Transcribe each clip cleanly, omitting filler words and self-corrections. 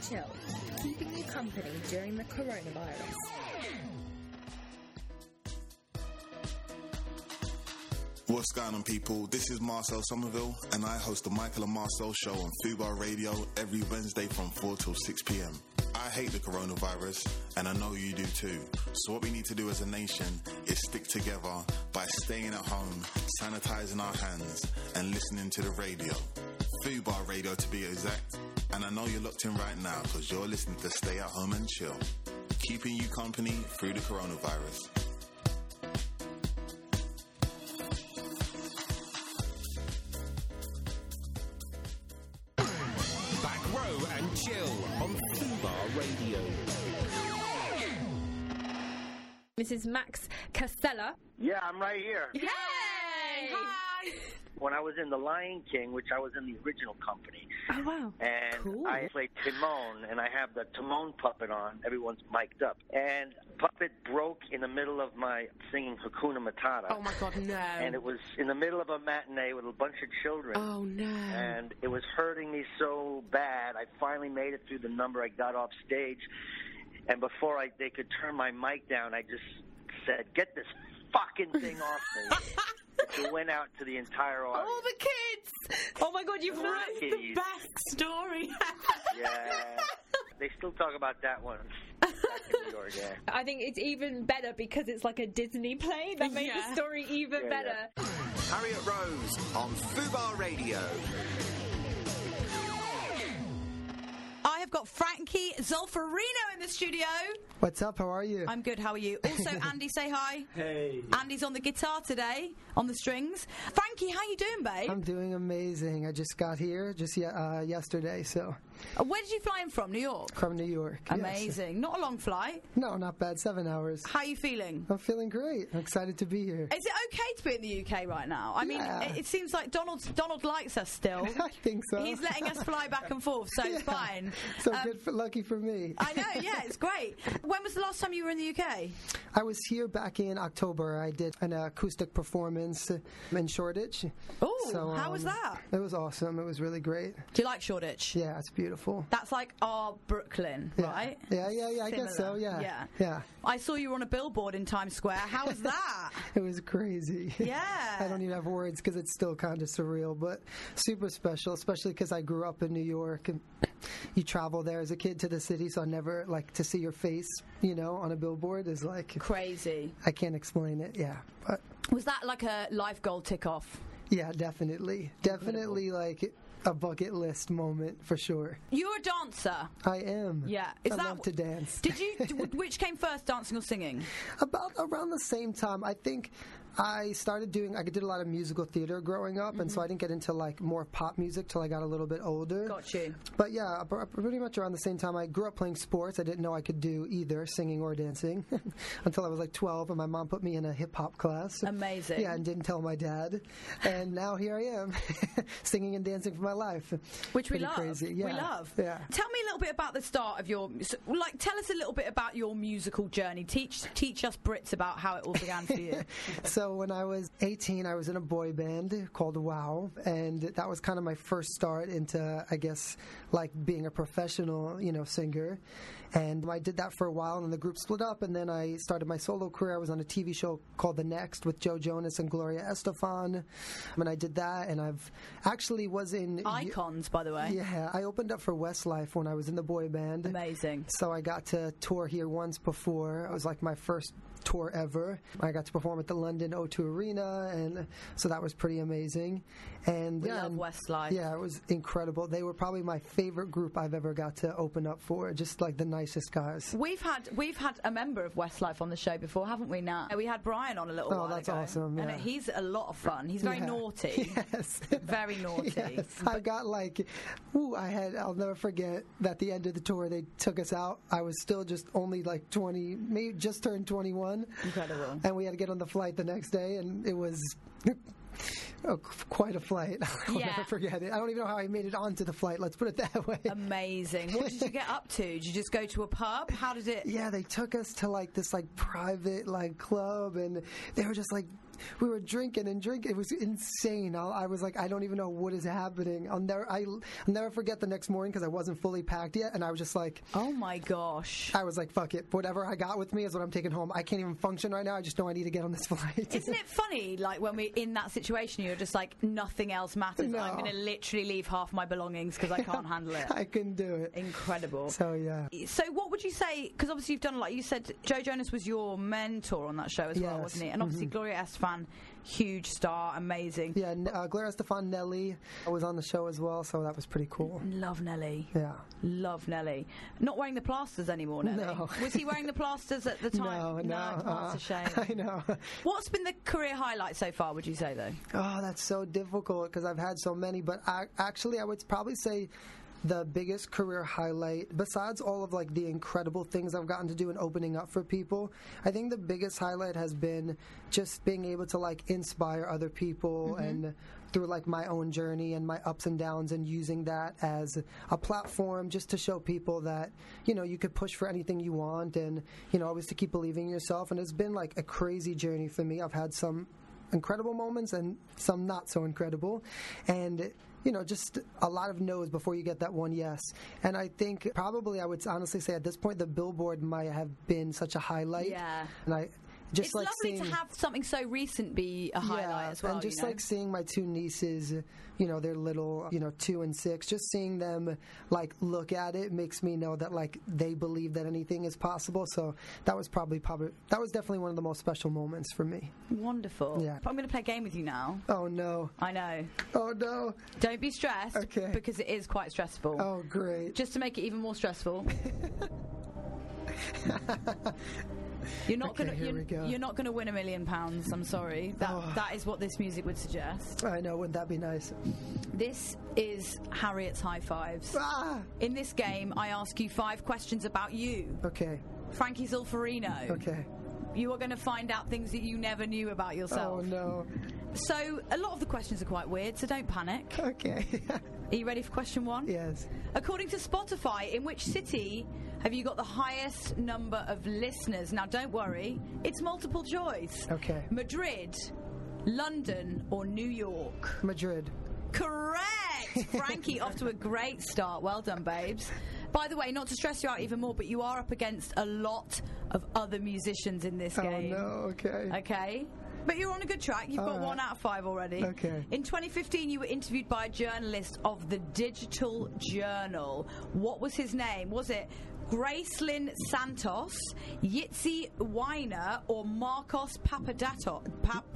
Chill, keeping you company during the coronavirus. What's going on, people? This is Marcel Somerville, and I host the Michael and Marcel Show on Fubar Radio every Wednesday from 4 till 6 p.m. I hate the coronavirus, and I know you do too. So what we need to do as a nation is stick together by staying at home, sanitizing our hands, and listening to the radio. Fubar Radio to be exact. And I know you're locked in right now because you're listening to Stay at Home and Chill, keeping you company through the coronavirus. Chill on Fubar Radio. Mrs. Max Casella. Yeah, I'm right here. Yay! Hi! When I was in The Lion King, which I was in the original company. Oh, wow. And cool. I played Timon, and I have the Timon puppet on. Everyone's mic'd up. And puppet broke in the middle of my singing Hakuna Matata. Oh, my God, no. And it was in the middle of a matinee with a bunch of children. Oh, no. And it was hurting me so bad. I finally made it through the number. I got off stage. And before they could turn my mic down, I just said, "Get this fucking thing off me." It went out to the entire audience. All the kids! Oh my God, you've ruined the best story. Yeah. They still talk about that one. Back in New York, yeah. I think it's even better because it's like a Disney play that made the story even better. Yeah. Harriet Rose on Fubar Radio. I have got Frankie Zolfarino in the studio. What's up? How are you? I'm good. How are you? Also, Andy, say hi. Hey. Andy's on the guitar today, on the strings. Frankie, how you doing, babe? I'm doing amazing. I just got here yesterday, so. Where did you fly in from? New York? From New York. Amazing. Yes. Not a long flight? No, not bad. 7 hours. How are you feeling? I'm feeling great. I'm excited to be here. Is it okay to be in the UK right now? I mean, it seems like Donald likes us still. I think so. He's letting us fly back and forth, so it's fine. So lucky for me. I know, yeah, it's great. When was the last time you were in the UK? I was here back in October. I did an acoustic performance in Shoreditch. Oh, how was that? It was awesome. It was really great. Do you like Shoreditch? Yeah, it's beautiful. That's like our Brooklyn, right? Yeah, I guess so, yeah. I saw you were on a billboard in Times Square. How was that? It was crazy. Yeah. I don't even have words because it's still kind of surreal, but super special, especially because I grew up in New York and you travel there as a kid to the city, so I never, to see your face, on a billboard is crazy. I can't explain it, yeah. But was that like a life goal tick off? Yeah, definitely. Definitely a bucket list moment for sure. You're a dancer. I am. Yeah. I love to dance. Did you? Which came first, dancing or singing? About around the same time. I think I did a lot of musical theater growing up, and so I didn't get into more pop music till I got a little bit older. Got you. But yeah, pretty much around the same time. I grew up playing sports. I didn't know I could do either singing or dancing until I was 12, and my mom put me in a hip hop class. Amazing. Yeah, and didn't tell my dad. And now here I am, singing and dancing for my life. Which we pretty love. Crazy. Yeah. We love. Yeah. Tell me a little bit about the start of your, tell us a little bit about your musical journey. Teach us Brits about how it all began for you. So when I was 18, I was in a boy band called WOW, and that was kind of my first start into, I guess, being a professional, singer. And I did that for a while, and then the group split up, and then I started my solo career. I was on a TV show called The Next with Joe Jonas and Gloria Estefan, and I did that, and I've actually was in... Icons, by the way. Yeah, I opened up for Westlife when I was in the boy band. Amazing. So I got to tour here once before. It was my first tour ever. I got to perform at the London O2 Arena, and so that was pretty amazing. And we love Westlife. Yeah, it was incredible. They were probably my favorite group I've ever got to open up for. Just the nicest guys. We've had a member of Westlife on the show before, haven't we? Now we had Brian on a little while ago. Oh, that's awesome. Yeah. And he's a lot of fun. He's very naughty. Yes, very naughty. Yes. I got I'll never forget that at the end of the tour they took us out. I was still just only 20, maybe just turned 21. Incredible. And we had to get on the flight the next day, and it was quite a flight. I'll never forget it. I don't even know how I made it onto the flight. Let's put it that way. Amazing. What did you get up to? Did you just go to a pub? How did it? Yeah, they took us to this private club, and they were just we were drinking and drinking. It was insane. I was like, I don't even know what is happening. I'll never forget the next morning because I wasn't fully packed yet, and I was just like, oh my gosh. I was like, fuck it. Whatever I got with me is what I'm taking home. I can't even function right now. I just know I need to get on this flight. Isn't it funny, like, when we're in that situation, you're just like, nothing else matters. No. I'm going to literally leave half my belongings because I can't handle it. I couldn't do it. Incredible. So, yeah. So what would you say, because obviously you've done, like you said, Joe Jonas was your mentor on that show as well, wasn't he? And obviously Gloria Estefan, huge star, amazing. Yeah, Gloria Estefan, Nelly was on the show as well, so that was pretty cool. Love Nelly. Yeah. Love Nelly. Not wearing the plasters anymore, Nelly. No. Was he wearing the plasters at the time? No. That's a shame. I know. What's been the career highlight so far, would you say, though? Oh, that's so difficult because I've had so many, but I would probably say the biggest career highlight, besides all of like the incredible things I've gotten to do and opening up for people, I think the biggest highlight has been just being able to like inspire other people and through like my own journey and my ups and downs, and using that as a platform just to show people that, you know, you could push for anything you want, and, you know, always to keep believing in yourself. And it's been like a crazy journey for me. I've had some incredible moments and some not so incredible, and you know, just a lot of no's before you get that one yes. And I think probably I would honestly say at this point the Billboard might have been such a highlight. Yeah. And it's like lovely to have something so recent be a highlight as well. And just you know? like seeing my two nieces, you know, they're little, 2 and 6, just seeing them like look at it makes me know that like they believe that anything is possible. So that was that was definitely one of the most special moments for me. Wonderful. Yeah. I'm going to play a game with you now. Oh no. I know. Oh no. Don't be stressed. Okay. Because it is quite stressful. Oh great. Just to make it even more stressful. You're not Okay, you're not going to win £1 million. I'm sorry. That is what this music would suggest. I know. Wouldn't that be nice? This is Harriet's High Fives. Ah! In this game, I ask you 5 questions about you. Okay. Frankie Zolferino. Okay. You are going to find out things that you never knew about yourself. Oh no. So a lot of the questions are quite weird, so don't panic. Okay. Are you ready for question 1? Yes. According to Spotify, in which city have you got the highest number of listeners? Now, don't worry, it's multiple choice. Okay. Madrid, London, or New York? Madrid. Correct! Frankie, off to a great start. Well done, babes. By the way, not to stress you out even more, but you are up against a lot of other musicians in this game. Oh, no, okay. Okay? But you're on a good track. You've got 1 out of 5 already. Okay. In 2015, you were interviewed by a journalist of the Digital Journal. What was his name? Was it Gracelyn Santos, Yitzi Weiner, or Marcos Papadatos?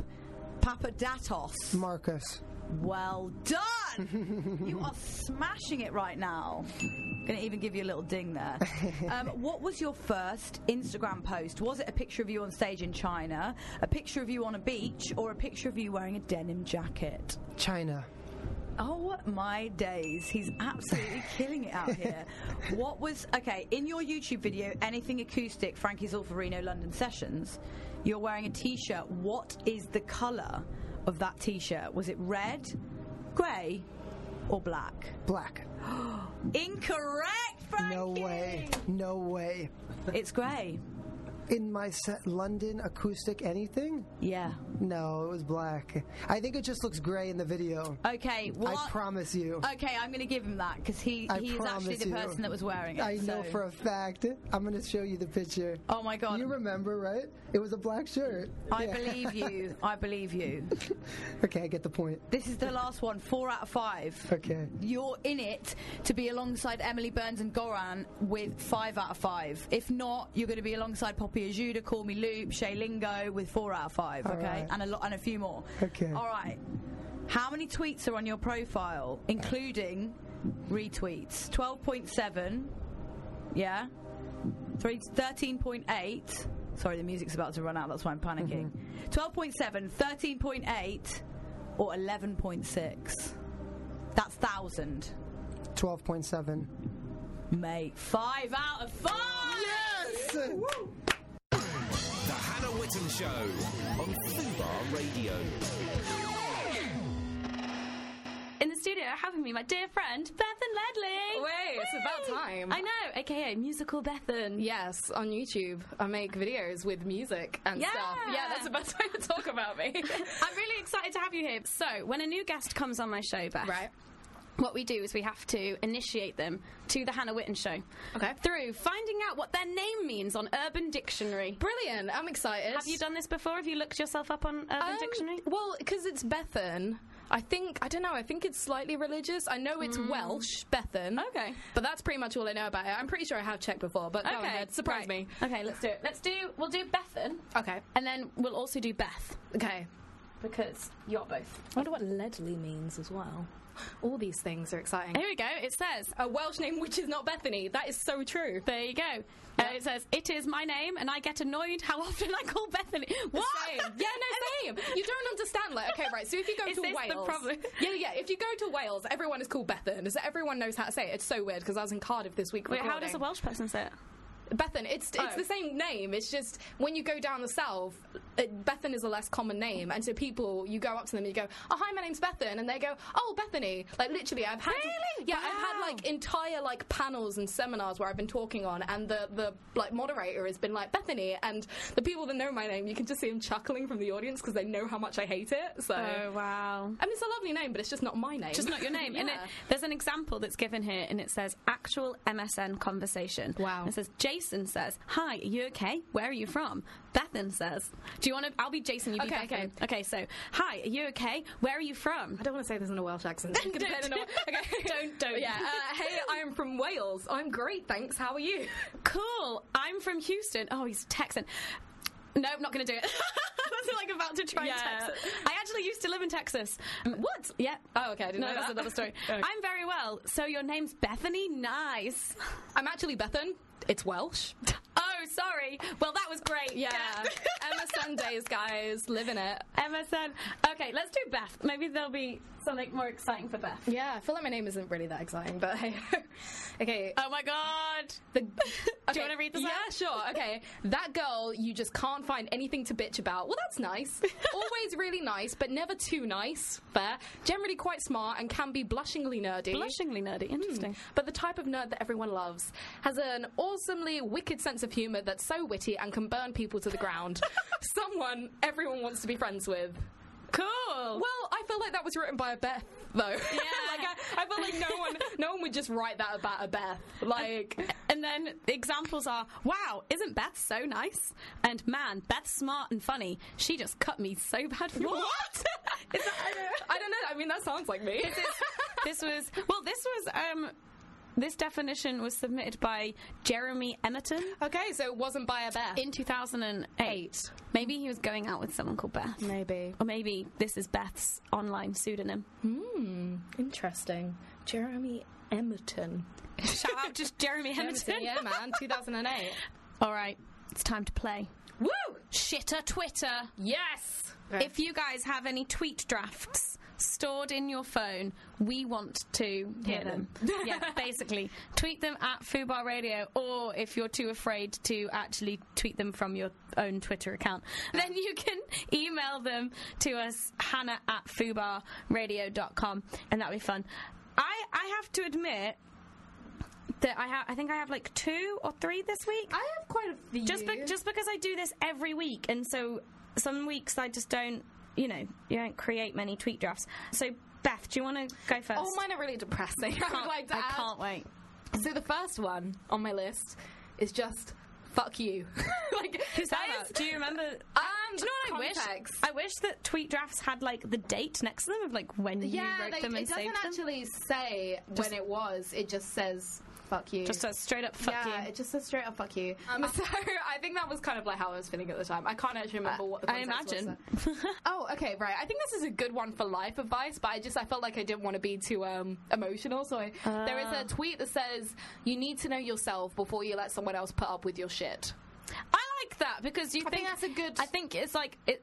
Marcus. Well done! You are smashing it right now. Going to even give you a little ding there. What was your first Instagram post? Was it a picture of you on stage in China, a picture of you on a beach, or a picture of you wearing a denim jacket? China. Oh my days, he's absolutely killing it out here. In your YouTube video, Anything Acoustic, Frankie Zolferino London Sessions, you're wearing a t-shirt. What is the colour of that t-shirt? Was it red, grey, or black? Black. Incorrect, Frankie! No way. It's grey. In my set, London Acoustic anything? Yeah. No, it was black. I think it just looks grey in the video. Okay, well, I promise you. Okay, I'm going to give him that because he is actually the person that was wearing it. I know for a fact. I'm going to show you the picture. Oh my God. You remember, right? It was a black shirt. I believe you. I believe you. Okay, I get the point. This is the last one. 4 out of 5. Okay. You're in it to be alongside Emily Burns and Goran with 5 out of 5. If not, you're going to be alongside Poppy Ajuda, Call Me Loop, Shay Lingo with 4 out of 5. All okay, right. and a few more. Okay. All right. How many tweets are on your profile, including retweets? 12.7. Yeah. 13.8. Sorry, the music's about to run out. That's why I'm panicking. 12.7, 13.8, or 11.6. That's 1,000. 12.7. Mate, 5 out of 5. Yes. Woo! The Hannah Whitten Show on Fubar Radio. In the studio, having me, my dear friend, Beth and Ledley. Wait, so about time. I know, aka Musical Bethan. Yes, on YouTube. I make videos with music and stuff. Yeah, that's the best way to talk about me. I'm really excited to have you here. So, when a new guest comes on my show, Beth, Right. what we do is we have to initiate them to the Hannah Witten Show. Okay. Through finding out what their name means on Urban Dictionary. Brilliant. I'm excited. Have you done this before? Have you looked yourself up on Urban Dictionary? Well, because it's Bethan, I think it's slightly religious. I know it's Welsh, Bethan. Okay. But that's pretty much all I know about it. I'm pretty sure I have checked before, but go ahead. Surprise me. Okay, let's do it. We'll do Bethan. Okay. And then we'll also do Beth. Okay. Because you're both. I wonder what Ledley means as well. All these things are exciting. Here we go. It says A Welsh name which is not Bethany. That is so true. There you go. It says, it is my name, and I get annoyed how often I call Bethany. What? Same. Yeah, no, same. You don't understand. Like, okay, right, so if you go Is to this Wales... the problem? Yeah, if you go to Wales, everyone is called Bethan. So everyone knows how to say it. It's so weird, because I was in Cardiff this week Wait, recording. how does a Welsh person say it? Bethan, it's the same name. It's just when you go down the south, Bethan is a less common name, and so people, you go up to them and you go, "Oh, hi, my name's Bethan," and they go, "Oh, Bethany." Like literally, I've had I've had like entire like panels and seminars where I've been talking on, and the like moderator has been like Bethany, and the people that know my name, you can just see them chuckling from the audience because they know how much I hate it. So, oh wow! I mean, it's a lovely name, but it's just not my name. Just not your name. And there's an example that's given here, and it says actual MSN conversation. Wow. It says Jason says, "Hi, are you okay? Where are you from?" Bethan says, "Do you want to? I'll be Jason. You be Bethan." Okay. So, "Hi, are you okay? Where are you from?" I don't want to say this in a Welsh accent. Don't. Yeah. Hey, I'm from Wales. I'm great, thanks. How are you? Cool. I'm from Houston. Oh, he's Texan. No, I'm not going to do it. That's like about to try Texas. I actually used to live in Texas. What? Yeah. Oh, okay. I didn't know that's that. another story. Okay. I'm very well. So your name's Bethany? Nice. I'm actually Bethan. It's Welsh. Oh, sorry. Well, that was great. Yeah. MSN days, guys. Living it. MSN. Okay, let's do Beth. Maybe there'll be something more exciting for Beth. Yeah, I feel like my name isn't really that exciting, but hey. Okay. Oh my god. Do you want to read this out? Yeah, sure. Okay. That girl you just can't find anything to bitch about. Well, that's nice. Always really nice, but never too nice. Fair. Generally quite smart and can be blushingly nerdy. Blushingly nerdy. Interesting. But the type of nerd that everyone loves. Has an awesomely wicked sense of humour that's so witty and can burn people to the ground. Someone everyone wants to be friends with. Cool. Well, I feel like that was written by a Beth, though. Yeah. Like I feel like no one would just write that about a Beth. Like, and then the examples are, wow, isn't Beth so nice? And man, Beth's smart and funny. She just cut me so bad for what? I don't know. I mean, that sounds like me. This definition was submitted by Jeremy Emerton. Okay, so it wasn't by a Beth. In 2008. Maybe he was going out with someone called Beth. Maybe. Or maybe this is Beth's online pseudonym. Interesting. Jeremy Emerton. Shout out just Jeremy Emerton. Yeah, man, 2008. All right, it's time to play. Woo! Shitter Twitter. Yes! Okay. If you guys have any tweet drafts stored in your phone, we want to hear them. Yeah, basically. Tweet them at Fubar Radio, or if you're too afraid to actually tweet them from your own Twitter account, then you can email them to us, hannah@fubarradio.com, and that'll be fun. I have to admit that I think I have like 2 or 3 this week. I have quite a few. Just because I do this every week, and so some weeks I just don't, you don't create many tweet drafts. So, Beth, do you want to go first? Oh, mine are really depressing. I can't wait. So the first one on my list is just fuck you. Like, who's that about? Do you remember? Do you know what context. I wish that tweet drafts had like the date next to them of like when you wrote them and saved them. It doesn't actually say when it was. It just says fuck you. Just says straight up fuck you. Yeah, it just says straight up fuck you. So I think that was kind of like how I was feeling at the time. I can't actually remember what the context was. Oh, okay, right. I think this is a good one for life advice, but I felt like I didn't want to be too emotional. So there is a tweet that says, you need to know yourself before you let someone else put up with your shit. I like that because I think that's a good... I think it's like...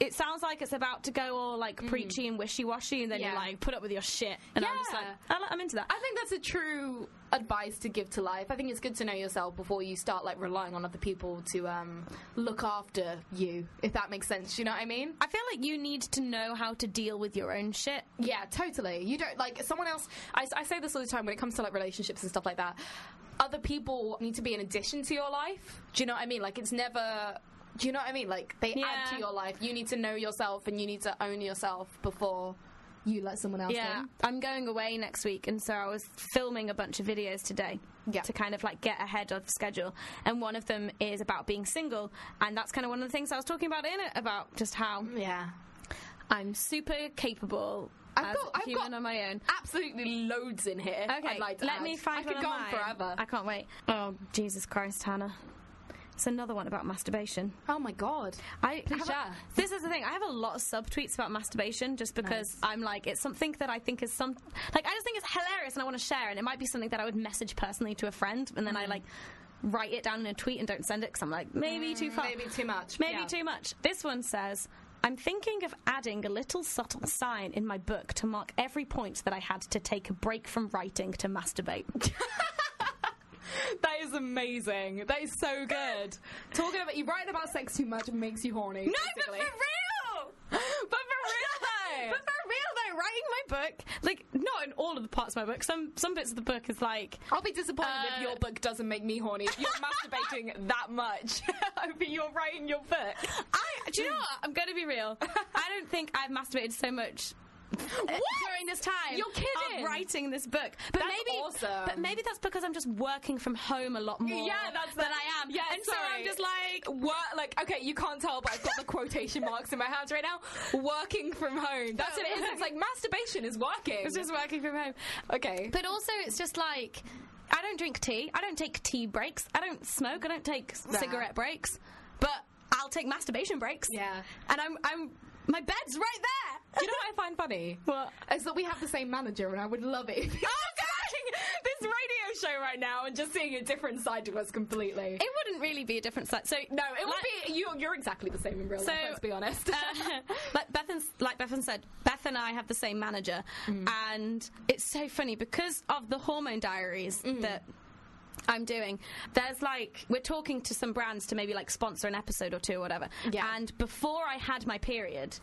it sounds like it's about to go all like preachy and wishy-washy, and then you're like, put up with your shit. And I'm just like, I'm into that. I think that's a true advice to give to life. I think it's good to know yourself before you start like relying on other people to look after you, if that makes sense. You know what I mean? I feel like you need to know how to deal with your own shit. Yeah, totally. You don't, like, someone else, I say this all the time when it comes to like relationships and stuff like that. Other people need to be an addition to your life. Do you know what I mean? Like, it's never... Do you know what I mean? Like, they add to your life. You need to know yourself and you need to own yourself before you let someone else in. I'm going away next week, and so I was filming a bunch of videos today to kind of like get ahead of schedule. And one of them is about being single, and that's kind of one of the things I was talking about in it, about just how I'm super capable I've got on my own. Absolutely loads in here. Okay, let me find one. I could go on forever. I can't wait. Oh, Jesus Christ, Hannah. It's another one about masturbation. Oh my God. This is the thing. I have a lot of subtweets about masturbation just because I'm like, it's something that I think is I just think it's hilarious and I want to share, and it might be something that I would message personally to a friend, and then I like write it down in a tweet and don't send it because I'm like, maybe too far. Maybe too much. Maybe too much. This one says, I'm thinking of adding a little subtle sign in my book to mark every point that I had to take a break from writing to masturbate. That is amazing. That is so good. Talking about, you writing about sex too much makes you horny. No, basically. But for real! But for real though, writing my book, like, not in all of the parts of my book, some bits of the book is like... I'll be disappointed if your book doesn't make me horny. If you're masturbating that much, but you're writing your book. Do you know what? I'm going to be real. I don't think I've masturbated so much during this time. You're kidding. Of writing this book. But maybe that's because I'm just working from home a lot more than I am. Yeah, and so I'm just like... okay, you can't tell, but I've got the quotation marks in my hands right now. Working from home. That's what it is. It's like masturbation is working. It's just working from home. Okay. But also it's just like... I don't drink tea. I don't take tea breaks. I don't smoke. I don't take cigarette breaks. But I'll take masturbation breaks. Yeah. And I'm my bed's right there. You know what I find funny? What? Is that we have the same manager, and I would love it if this radio show right now and just seeing a different side to us completely. It wouldn't really be a different side. So no, it would be. You're exactly the same in real life. Let's be honest. Like Bethan said, Beth and I have the same manager, and it's so funny because of the Hormone Diaries that I'm doing. There's like, we're talking to some brands to maybe like sponsor an episode or two or whatever. Yeah. And before I had my period,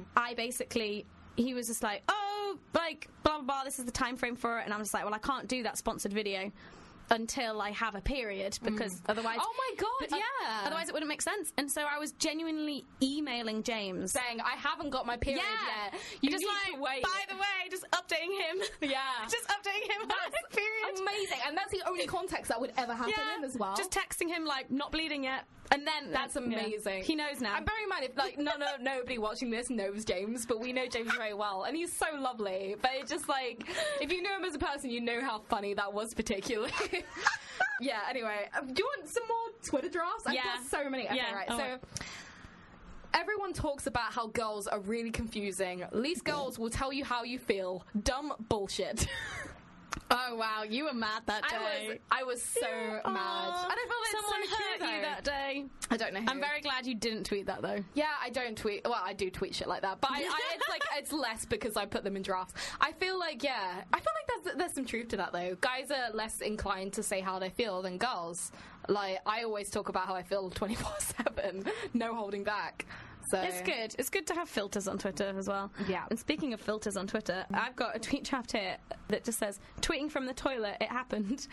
he was just like, oh, like, blah, blah, blah, this is the time frame for it. And I'm just like, well, I can't do that sponsored video until I have a period, because otherwise... Oh my God, yeah. Otherwise it wouldn't make sense. And so I was genuinely emailing James. Saying, I haven't got my period yet. You just need to wait. By the way, just updating him. Yeah. Just updating him on his period. Amazing. And that's the only context that would ever happen in as well. Just texting him, like, not bleeding yet. And then... That's amazing. He knows now. And bear in mind, if, like, nobody watching this knows James, but we know James very well. And he's so lovely. But it's just, like, if you know him as a person, you know how funny that was particularly. Yeah, anyway. Do you want some more Twitter drafts? I've got so many. Okay, right. So, everyone talks about how girls are really confusing. Least girls will tell you how you feel. Dumb bullshit. Oh, wow. You were mad that day. I was so mad. And I felt like someone hurt you that day. I don't know who. I'm very glad you didn't tweet that, though. Yeah, I don't tweet. Well, I do tweet shit like that. But it's like, it's less because I put them in drafts. I feel like, there's some truth to that, though. Guys are less inclined to say how they feel than girls. Like, I always talk about how I feel 24/7. No holding back. So. It's good. It's good to have filters on Twitter as well. Yeah. And speaking of filters on Twitter, I've got a tweet draft here that just says, tweeting from the toilet, it happened.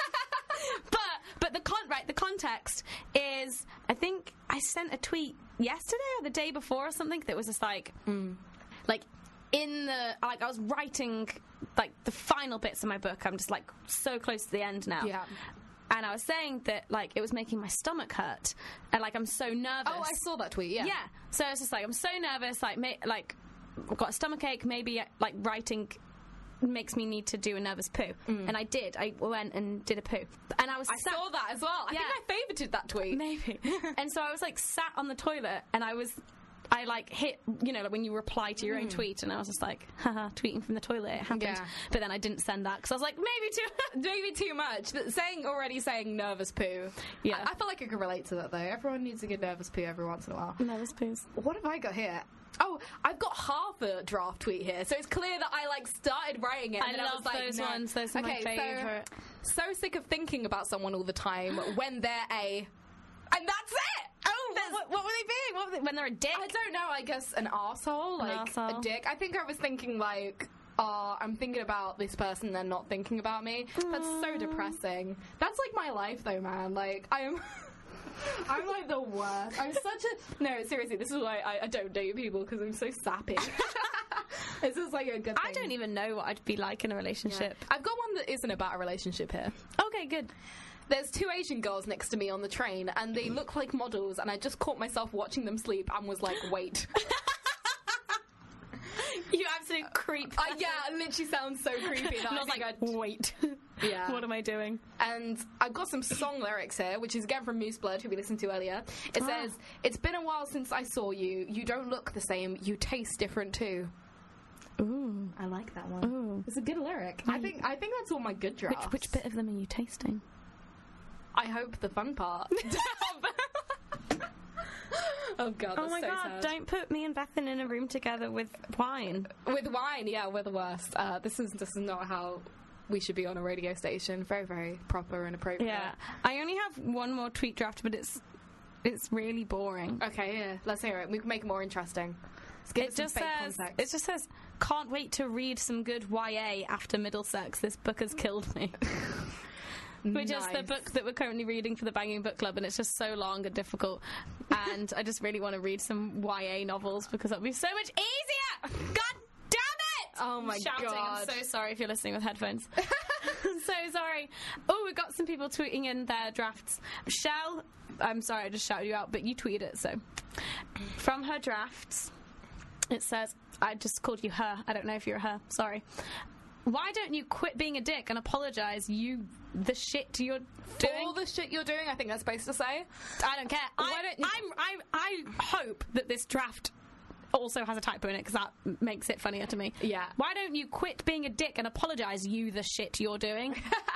But the context is, I think I sent a tweet yesterday or the day before or something that was just like, like I was writing like the final bits of my book. I'm just like so close to the end now. Yeah. And I was saying that, like, it was making my stomach hurt. And, like, I'm so nervous. Oh, I saw that tweet, yeah. Yeah. So it's just like, I'm so nervous, like, I've got a stomach ache, maybe, like, writing makes me need to do a nervous poo. And I did. I went and did a poo. And I saw that as well. I think I favorited that tweet. Maybe. And so I was, like, sat on the toilet, and I was I like hit, like when you reply to your own tweet, and I was just like, haha, tweeting from the toilet, it happened. Yeah. But then I didn't send that because I was like, maybe too much. Already saying nervous poo. Yeah. I feel like I can relate to that though. Everyone needs a good nervous poo every once in a while. Nervous poos. What have I got here? Oh, I've got half a draft tweet here, so it's clear that I started writing it. And I love those ones. Those are my favourite. So sick of thinking about someone all the time when they're and that's it. Oh, what were they being? When they're a dick? I don't know. I guess an arsehole, a dick. I think I was thinking I'm thinking about this person, they're not thinking about me. That's so depressing. That's like my life, though, man. I'm like the worst. I'm such a... No, seriously, this is why I don't date people, because I'm so sappy. This is like a good thing. I don't even know what I'd be like in a relationship. Yeah. I've got one that isn't about a relationship here. Okay, good. There's 2 Asian girls next to me on the train, and they look like models, and I just caught myself watching them sleep and was like, wait. You absolute creep. Yeah, it literally sounds so creepy. That I was like, wait. Yeah. What am I doing? And I've got some song lyrics here, which is again from Moose Blood, who we listened to earlier. It says, "It's been a while since I saw you. You don't look the same. You taste different too." Ooh. I like that one. Ooh. It's a good lyric. I think that's all my good drafts. Which bit of them are you tasting? I hope the fun part. Oh god, that's oh my so god, sad. Don't put me and Bethan in a room together with wine. With wine, yeah, we're the worst. This is not how we should be on a radio station. Very, very proper and appropriate. Yeah. I only have one more tweet draft, but it's really boring. Okay, yeah. Let's hear it. We can make it more interesting. It just says, can't wait to read some good YA after Middlesex. This book has killed me. Which is the book that we're currently reading for the Banging Book Club, and it's just so long and difficult. And I just really want to read some YA novels because that'll be so much easier. God damn it! Oh my god! I'm so sorry if you're listening with headphones. I'm so sorry. Oh, we got some people tweeting in their drafts. Michelle, I'm sorry, I just shouted you out, but you tweeted it. So, from her drafts, it says, I just called you her. I don't know if you're her. Sorry. Why don't you quit being a dick and apologise the shit you're doing? All the shit you're doing, I think that's supposed to say. I don't care. I hope that this draft also has a typo in it because that makes it funnier to me. Yeah. Why don't you quit being a dick and apologise the shit you're doing?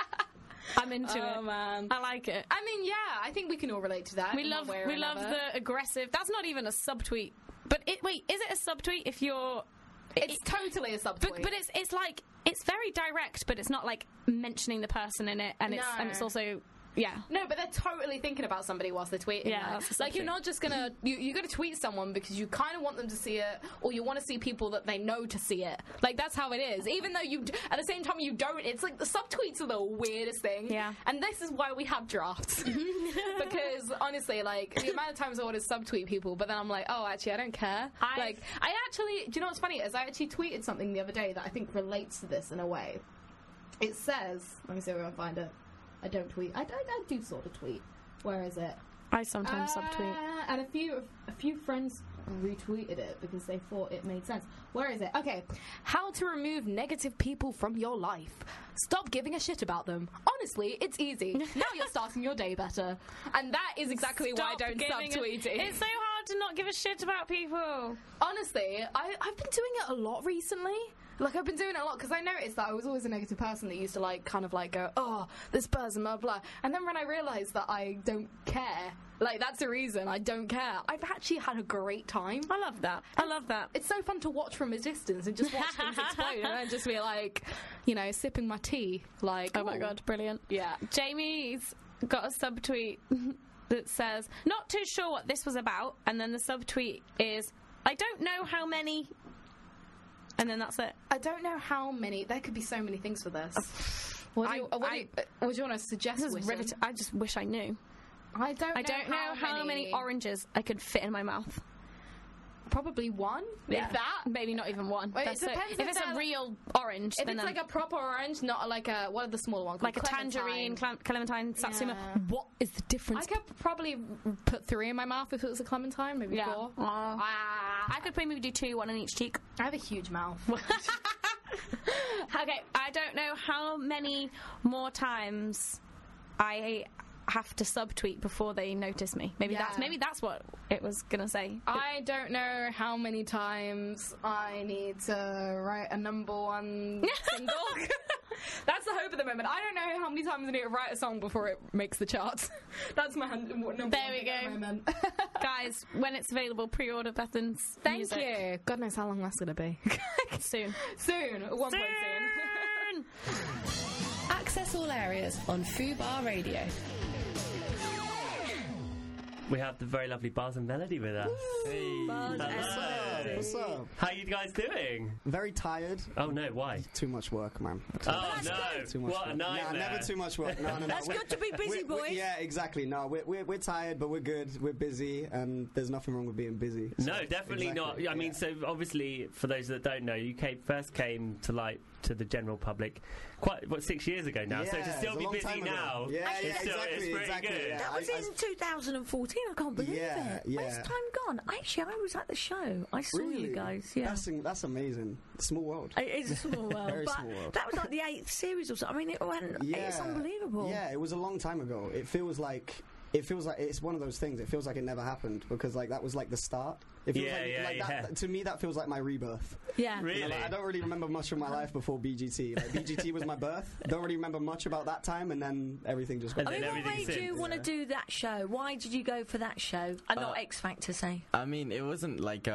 I'm into it. Oh, man. I like it. I mean, yeah, I think we can all relate to that. We love the aggressive... That's not even a subtweet. But wait, is it a subtweet if you're... It's totally a subtweet. But it's like... It's very direct, but it's not like mentioning the person in it, and it's also... Yeah. No, but they're totally thinking about somebody whilst they're tweeting. Yeah, like you're not just gonna you're gonna tweet someone because you kind of want them to see it, or you want to see people that they know to see it. Like that's how it is. Even though you at the same time you don't. It's like the subtweets are the weirdest thing. Yeah. And this is why we have drafts because honestly, like the amount of times I want to subtweet people, but then I'm like, oh, actually, I don't care. I actually, do you know what's funny? Is I actually tweeted something the other day that I think relates to this in a way. It says, let me see if I can find it. I don't tweet. I do sort of tweet. Where is it? I sometimes subtweet. And a few friends retweeted it because they thought it made sense. Where is it? Okay. How to remove negative people from your life. Stop giving a shit about them. Honestly, it's easy. Now you're starting your day better. And that is exactly why I don't subtweet it. It's so hard to not give a shit about people. Honestly, I've been doing it a lot recently. Like, I've been doing it a lot because I noticed that I was always a negative person that used to, like, kind of, like, go, oh, this person, blah, blah. And then when I realised that I don't care, like, that's the reason I don't care, I've actually had a great time. I love that. I love that. It's so fun to watch from a distance and just watch things explode and then just be, like, you know, sipping my tea. Like, oh, my God, brilliant. Yeah. Jamie's got a subtweet that says, not too sure what this was about, and then the subtweet is, I don't know how many... And then that's it. I don't know how many. There could be so many things for this. What do you want to suggest? I just wish I knew. I don't know how many oranges I could fit in my mouth. Probably one. Yeah. If that. Maybe not even one. Wait, it depends if it's a real orange. If it's like a proper orange, not like a... What are the smaller ones? Like a tangerine, clementine, satsuma. Yeah. What is the difference? I could probably put 3 in my mouth if it was a clementine. Maybe 4. I could maybe do 2, 1 in each cheek. I have a huge mouth. Okay, I don't know how many more times I have to subtweet before they notice me. Maybe that's what it was gonna say. I don't know how many times I need to write a number one single. That's the hope at the moment. I don't know how many times I need to write a song before it makes the charts. That's my number one thing at the moment. Guys, when it's available, pre-order Bethan's music. Thank you. God knows how long that's going to be. Soon. Soon. At one point soon. Access all areas on Fubar Radio. We have the very lovely Buzz and Melody with us. Hey. Buzz, What's up? How are you guys doing? Very tired. Oh no, why? Too much work, man. Oh no, too much what work. a nightmare. Nah, never too much work. No. That's good to be busy, boys. Yeah, exactly. No, we're tired, but we're good. We're busy, and there's nothing wrong with being busy. So, no, definitely exactly, not. I mean, so obviously, for those that don't know, you first came to light to the general public 6 years ago now. Yeah, so to still be busy now, it's pretty good. Yeah, that was in 2014. I can't believe it. Where's time gone? Actually, I was at the show. I saw you guys. Yeah, that's amazing. Small world. It is a small world. Very but small world. That was like the 8th series or something. I mean, it's unbelievable. Yeah, it was a long time ago. It feels like it's one of those things. It feels like it never happened because that was like the start. It feels that, to me, that feels like my rebirth. Yeah, really. I don't really remember much of my life before BGT. BGT was my birth. Don't really remember much about that time, and then everything just. What made you want to do that show? Why did you go for that show and not X Factor? Say. I mean, it wasn't like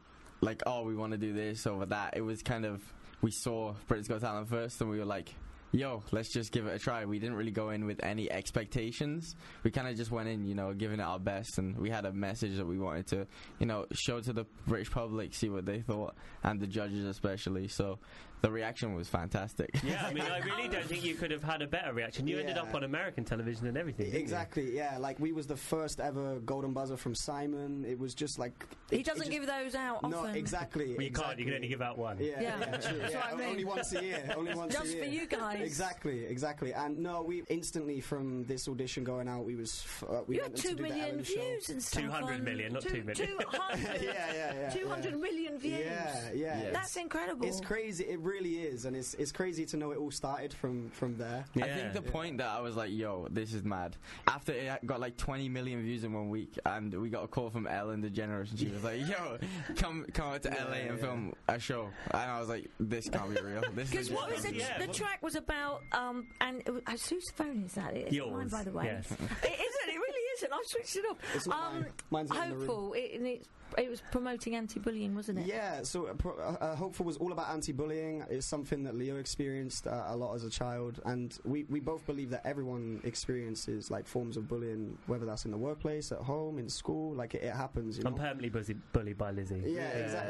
we want to do this over that. It was kind of we saw Britain's Got Talent first, and we were like, yo, let's just give it a try. We didn't really go in with any expectations. We kind of just went in, giving it our best, and we had a message that we wanted to, show to the British public, see what they thought, and the judges especially. So the reaction was fantastic. Yeah, I mean, I really don't think you could have had a better reaction. You ended up on American television and everything. Exactly, yeah. Like, we was the first ever Golden Buzzer from Simon. It was just like... He doesn't give those out often. No, exactly. Well, you can't. You can only give out one. Yeah. True. That's what I mean. Only once a year. Just for you guys. Exactly. And no, we instantly, from this audition going out, we had 2 million views and stuff. 200 million, not 2 million. 200. Yeah. 200 million views. Yeah. That's incredible. It's crazy. It really is, and it's crazy to know it all started from there. I think the point that I was like, yo, this is mad. After it got like 20 million views in 1 week, and we got a call from Ellen DeGeneres, and she was like, yo, come out to LA and film a show. And I was like, this can't be real. Because what was the track was about, and whose phone is that? It's yours. Mine, by the way. Yes. It isn't. It really isn't. I switched it off. It's not mine. Mine's not in the room. Hopeful. It was promoting anti-bullying, wasn't it? Yeah, so Hopeful was all about anti-bullying. It's something that Leo experienced a lot as a child, and we both believe that everyone experiences like forms of bullying, whether that's in the workplace, at home, in school. Like it happens. I'm permanently bullied by Lizzie. Yeah,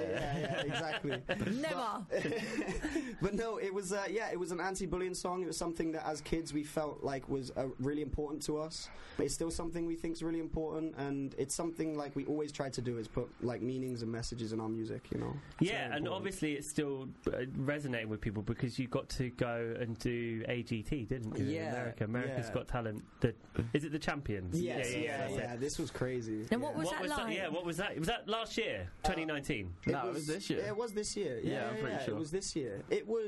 exactly. Never. But no, it was an anti-bullying song. It was something that as kids we felt like was really important to us. It's still something we think is really important, and it's something like we always try to do is put like meanings and messages in our music, Yeah, and obviously it's still resonating with people because you got to go and do AGT, didn't you? In America's Got Talent. Is it the Champions? Yes, yeah. This was crazy. And what was that like? What was that? Was that last year, 2019? No, it was this year. Yeah, it was this year. Yeah, I'm pretty sure. It was this year.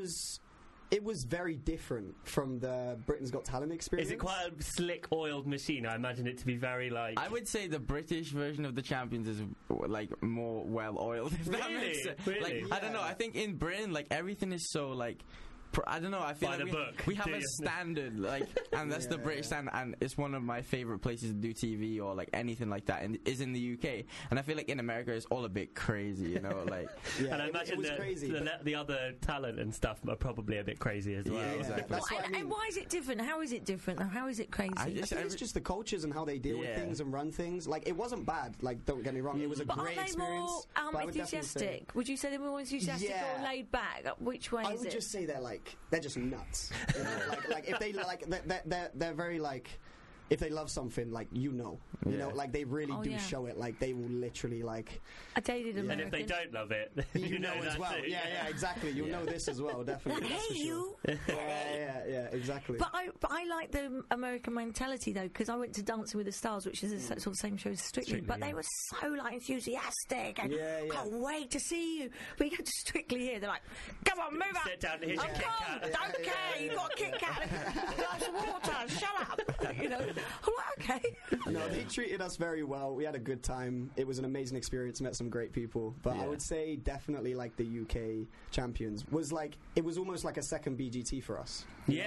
It was very different from the Britain's Got Talent experience. Is it quite a slick, oiled machine? I imagine it to be very like... I would say the British version of the Champions is like more well-oiled. If that makes sense. Really? I don't know. I think in Britain, like everything is so like... I don't know. I feel like we have a standard, like, and that's the British standard, and it's one of my favorite places to do TV or like anything like that. And is in the UK, and I feel like in America it's all a bit crazy, like. And I imagine the other talent and stuff are probably a bit crazy as well. Yeah, exactly. And why is it different? How is it different? How is it crazy? I think it's just the cultures and how they deal with things and run things. Like, it wasn't bad. Like, don't get me wrong, it was a great experience. Are they more enthusiastic? Would you say they're more enthusiastic or laid back? Which way is it? I would just say they're just nuts. Like if they they're very like. If they love something, like, you know, like they really do show it. Like they will literally like. I dated American. And if they don't love it, you know as well. Yeah, exactly. You'll know this as well, definitely. I hate you. Yeah, exactly. But I like the American mentality though, because I went to Dancing with the Stars, which is a sort of same show as Strictly, but they were so like enthusiastic and can't wait to see you. But you go to Strictly here, they're like, come on, move up. Sit down, here's your Kit Kat. Don't care. You got a Kit Kat, a glass of water. Shut up. I'm like, okay. No, they treated us very well. We had a good time. It was an amazing experience. Met some great people. But I would say definitely like the UK champions was like, it was almost like a second BGT for us.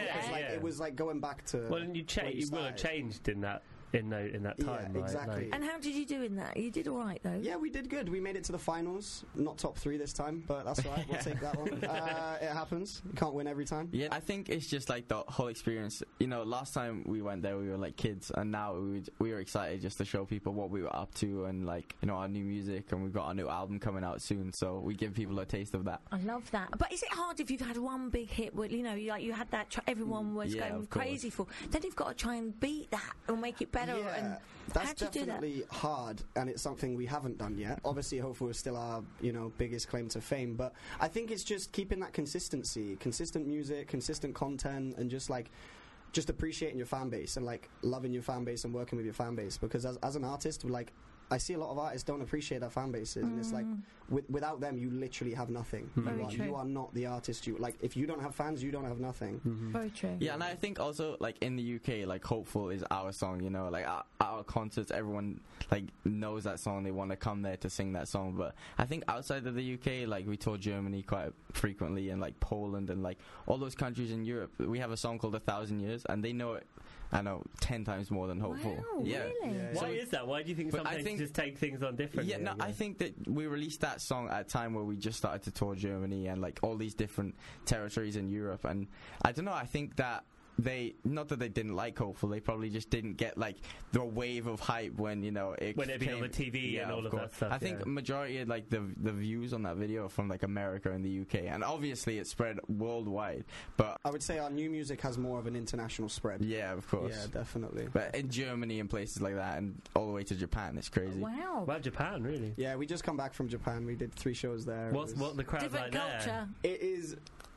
It was like going back to. Well, and you will have changed in that. In that time, yeah, exactly. And how did you do in that? You did all right, though. Yeah, we did good. We made it to the finals. Not top 3 this time, but that's all right. We'll take that one. It happens. You can't win every time. Yeah, I think it's just like the whole experience. You know, last time we went there, we were like kids, and now we were excited just to show people what we were up to and like, you know, our new music, and we've got our new album coming out soon, so we give people a taste of that. I love that. But is it hard if you've had one big hit where, you know, you had that everyone was going crazy for, then you've got to try and beat that or make it better? Yeah. And that's definitely hard, and it's something we haven't done yet. Obviously, Hopeful is still our, you know, biggest claim to fame, but I think it's just keeping that consistency, consistent music, consistent content, and just appreciating your fan base and like loving your fan base and working with your fan base. Because as an artist, like, I see a lot of artists don't appreciate their fan bases, and it's like without them, you literally have nothing. You are not the artist. You like, if you don't have fans, you don't have nothing. Very true. Yeah, and I think also like in the UK, like Hopeful is our song. You know, like our concerts, everyone like knows that song. They want to come there to sing that song. But I think outside of the UK, like we tour Germany quite frequently, and like Poland, and like all those countries in Europe. We have a song called 1,000 Years, and they know it. I know 10 times more than Hopeful. Wow, yeah. Really? Why is that? Why do you think sometimes you just take things on differently? Yeah, no, I think that we released that song at a time where we just started to tour Germany and like all these different territories in Europe, and I don't know, I think that not that they didn't like Hopeful, they probably just didn't get like the wave of hype when, you know, it it'd be on the TV and all of that stuff. I think majority of like the views on that video are from like America and the UK, and obviously it spread worldwide, but I would say our new music has more of an international spread. Yeah, of course. Yeah, definitely. But in Germany and places like that, and all the way to Japan, it's crazy. Wow. Well, Japan, really? Yeah, we just come back from Japan. We did 3 shows there. What the crowd different like culture. there? It is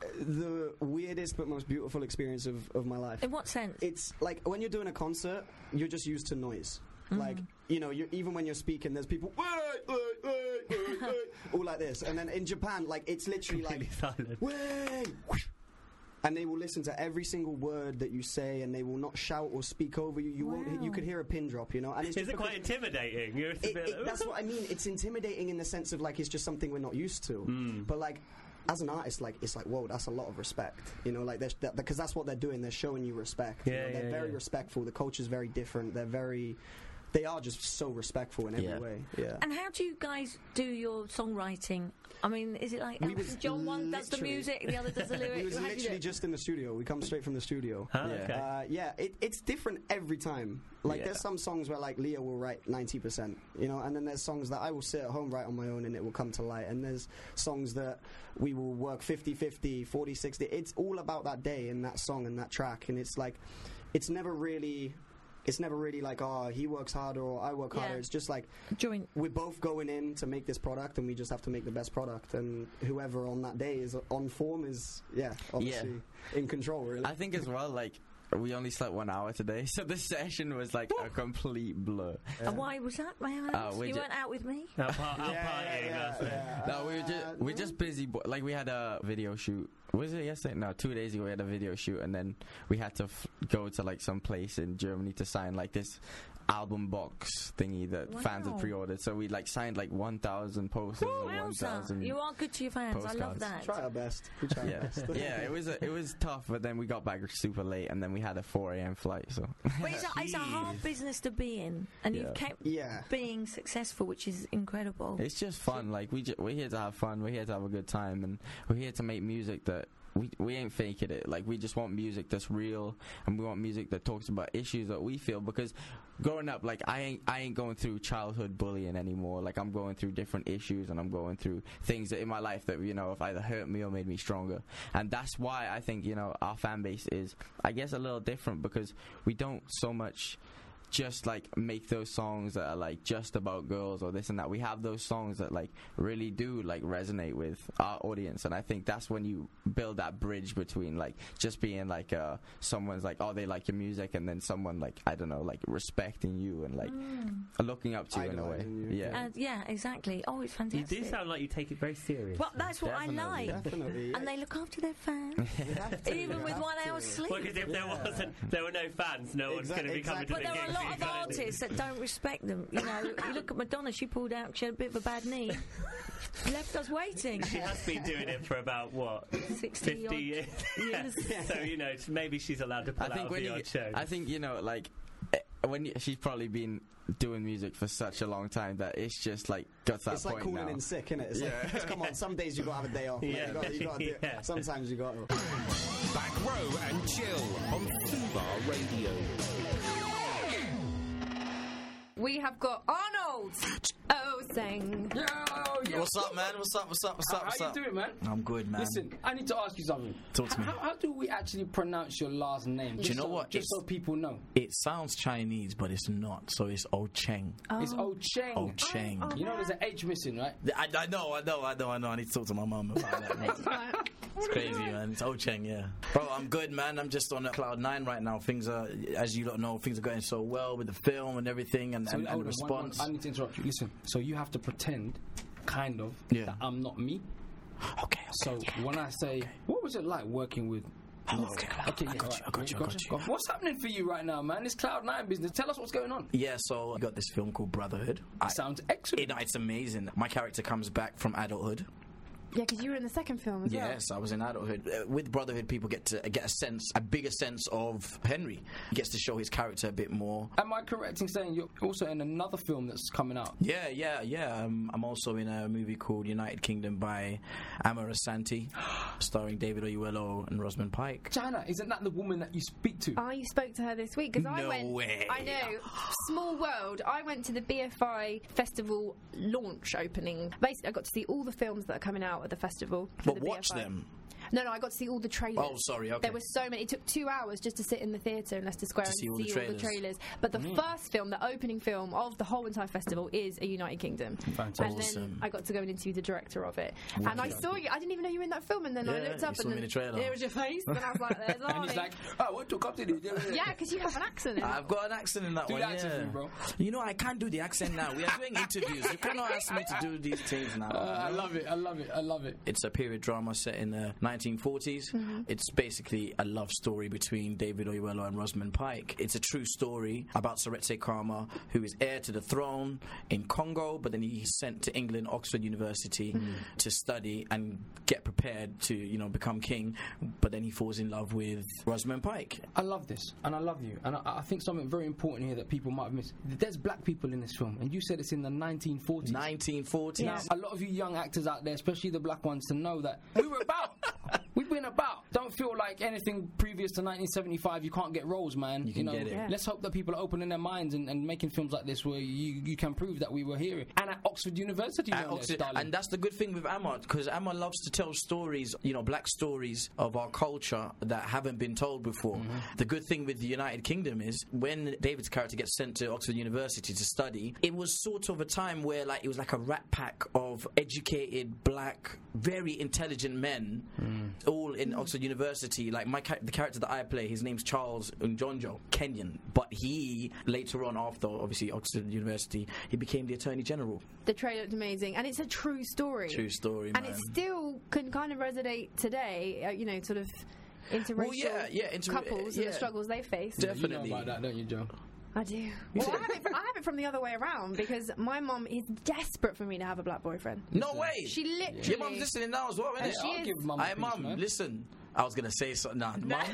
the weirdest but most beautiful experience of my life. In what sense? It's like when you're doing a concert, you're just used to noise. Like, you know, even when you're speaking, there's people all like this, and then in Japan, like, it's literally completely like silent. And they will listen to every single word that you say, and they will not shout or speak over you. You won't. You could hear a pin drop, you know. And it's is it quite intimidating? That's what I mean. It's intimidating in the sense of like it's just something we're not used to. But like, as an artist, like, it's like, whoa, that's a lot of respect, you know, like, because that's what they're doing. They're showing you respect. Yeah, they're very respectful. The culture's very different. They are just so respectful in every way. Yeah. And how do you guys do your songwriting? I mean, is it like John one does the music, the other does the lyrics? We was literally just in the studio. We come straight from the studio. It's different every time. Like, there's some songs where, like, Leo will write 90%, you know, and then there's songs that I will sit at home, write on my own, and it will come to light. And there's songs that we will work 50-50, 40-60. It's all about that day and that song and that track. And it's like, it's never really like, oh, he works harder or I work harder. It's just like we're both going in to make this product, and we just have to make the best product. And whoever on that day is on form is, obviously in control, really. I think as well, like, we only slept 1 hour today, so the session was like a complete blur. And why was that, may I ask? You weren't out with me? Out partying. No, we're just busy. Like, we had a video shoot. Was it yesterday? No, 2 days ago we had a video shoot, and then we had to go to like some place in Germany to sign like this album box thingy that fans had pre-ordered. So we like signed like 1,000 posters and 1,000. You are good to your fans. Postcards. I love that. Try our best. We try our best. Yeah, it was tough, but then we got back super late, and then we had a 4 a.m. flight. So but it's a hard business to be in, and you've kept being successful, which is incredible. It's just fun. Like, we're here to have fun. We're here to have a good time, and we're here to make music that we ain't faking it. Like, we just want music that's real, and we want music that talks about issues that we feel. Because growing up, like, I ain't going through childhood bullying anymore. Like, I'm going through different issues, and I'm going through things that in my life that, you know, have either hurt me or made me stronger. And that's why I think, you know, our fan base is, I guess, a little different, because we don't so much just like make those songs that are like just about girls or this and that. We have those songs that like really do like resonate with our audience, and I think that's when you build that bridge between like just being like someone's like, oh, they like your music, and then someone like, I don't know, like respecting you and like looking up to you in a way. Yeah, exactly. Oh, it's fantastic. You do sound like you take it very serious. Well, that's what I like. Definitely, yeah. And they look after their fans, even with 1 hour's sleep. Well, because if there were no fans, no one's going to be coming to the But there are a lot of artists that don't respect them. You know, you look at Madonna, she pulled out, she had a bit of a bad knee. Left us waiting. She has been doing it for about, what, 50 years? So, you know, maybe she's allowed to pull out of the odd show. I think, you know, like, she's probably been doing music for such a long time that it's just like got to that it's point like calling now. In sick, innit? It's like, come on, some days you gotta have a day off. Yeah. Like, you gotta do it. Sometimes you gotta. Back row and chill on Fubar Radio. We have got Arnold. Oh, saying. Yo. What's up, man? What's up? How you doing, man? I'm good, man. Listen, I need to ask you something. Talk to me. How do we actually pronounce your last name? Do you know what? Just so people know. It sounds Chinese, but it's not. So it's Oh Cheng. Oh. It's Oh Cheng. Oh Cheng. You know there's an H missing, right? I know. I need to talk to my mum about that, man. It's crazy, man. It's Oh Cheng, yeah. Bro, I'm good, man. I'm just on cloud 9 right now. Things are, as you don't know, things are going so well with the film and everything and the response. I need to interrupt you. Listen, so you have to pretend, kind of, that I'm not me. Okay. So when I say, what was it like working with... I got you. What's happening for you right now, man? This Cloud 9 business. Tell us what's going on. Yeah, so I got this film called Brotherhood. Sounds excellent. It's amazing. My character comes back from adulthood. Yeah, because you were in the second film as well. Yes, I was in adulthood. With Brotherhood, people get a bigger sense of Henry. He gets to show his character a bit more. Am I correct in saying you're also in another film that's coming out? Yeah. I'm also in a movie called United Kingdom by Amma Asante, starring David Oyelowo and Rosamund Pike. China, isn't that the woman that you speak to? You spoke to her this week because I went. No way. I know. Small world. I went to the BFI Festival launch opening. Basically, I got to see all the films that are coming out at the festival. But watch them. No, I got to see all the trailers. Oh, sorry, okay. There were so many. It took 2 hours just to sit in the theatre in Leicester Square and see all the trailers. But the first film, the opening film of the whole entire festival is A United Kingdom. Fantastic. And then I got to go and interview the director of it. And I saw you. I didn't even know you were in that film. And then I looked up and then there was your face. And I was like, there's Arnie. And he's like, I want to come to this. Yeah, because you have an accent in it. I've got an accent in that one, Do the accent for me, bro. You know, I can't do the accent now. We are doing interviews. You cannot ask me to do these things now. I love it. It's a period drama set in the 1940s. It's basically a love story between David Oyelowo and Rosamund Pike. It's a true story about Seretse Khama, who is heir to the throne in Congo, but then he's sent to England, Oxford University, to study and get prepared to, become king. But then he falls in love with Rosamund Pike. I love this, and I love you, and I think something very important here that people might have missed. There's black people in this film, and you said it's in the 1940s. 1940s. Now, a lot of you young actors out there, especially the black ones, to know that we were about. We've been about. Don't feel like anything previous to 1975 you can't get roles, man. You can get it. Yeah. Let's hope that people are opening their minds and making films like this where you can prove that we were here. And at Oxford University, and that's the good thing with Amma, because Amma loves to tell stories, black stories of our culture that haven't been told before. The good thing with the United Kingdom is when David's character gets sent to Oxford University to study, it was sort of a time where it was like a rat pack of educated black, very intelligent men, all in Oxford University. Like the character that I play, his name's Charles Njonjo, Kenyan, but he later on, after obviously Oxford University, he became the Attorney General. The trailer looked amazing, and it's a true story. True story, and it still can kind of resonate today. sort of interracial couples and the struggles they face. Definitely. You know about that, don't you, Joe? I do. Well, I have it from the other way around because my mum is desperate for me to have a black boyfriend. No way. She literally. Your mum's listening now as well, isn't it? She is. Hey, mum, listen. I was gonna say something. Nah, mum.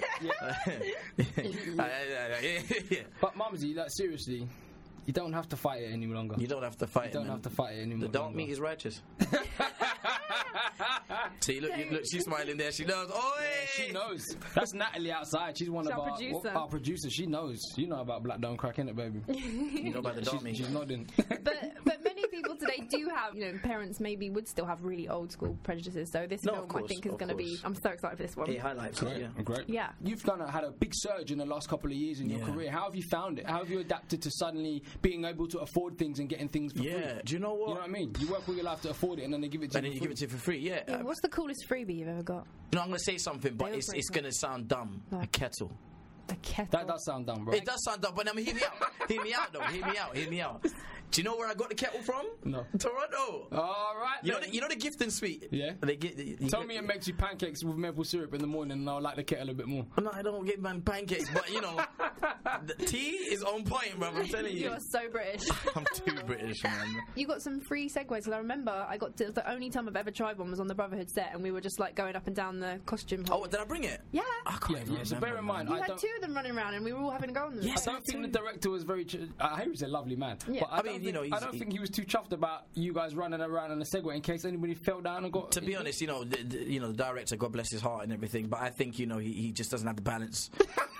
But mumsy, seriously. You don't have to fight it any longer. You don't have to fight it. You don't have to fight it anymore. The don't meat is righteous. See, look, she's smiling there. She knows. Oh, yeah, she knows. That's Natalie outside. She's one of our producers. She knows. You know about Black Don't Crack, innit, baby? You know about the dummy. She's nodding. But many people today do have, parents maybe would still have really old school prejudices. So this film, I think, is going to be. I'm so excited for this one. It highlights it. Yeah, great. Yeah, you've kind of had a big surge in the last couple of years in your career. How have you found it? How have you adapted to suddenly being able to afford things and getting things for free? Yeah, do you know what? You know what I mean? You work all your life to afford it, and then they give it to you. And then you give it to you for free. Yeah. What's the coolest freebie you've ever got? No, I'm going to say something, but it's going to sound dumb. A kettle. A kettle. That does sound dumb, bro. It does sound dumb, but hear me out. Hear me out, though. Hear me out. Do you know where I got the kettle from? No. Toronto. All right. You know the Gifting Suite? Yeah. Tell me it makes you pancakes with maple syrup in the morning, and I'll like the kettle a bit more. No, I don't get pancakes, but the tea is on point, bro. I'm telling you. You're so British. I'm too British, man. You got some free segues. I remember the only time I've ever tried one was on the Brotherhood set, and we were just like going up and down the costume hall. Oh, did I bring it? Yeah. I can't remember. So bear in mind, you had two of them running around, and we were all having a go on them. Yes, I don't think the director was very. I hear he's a lovely man. Yeah. But I don't think he was too chuffed about you guys running around on a Segway in case anybody fell down and got. To be honest, the director, God bless his heart and everything, but I think he just doesn't have the balance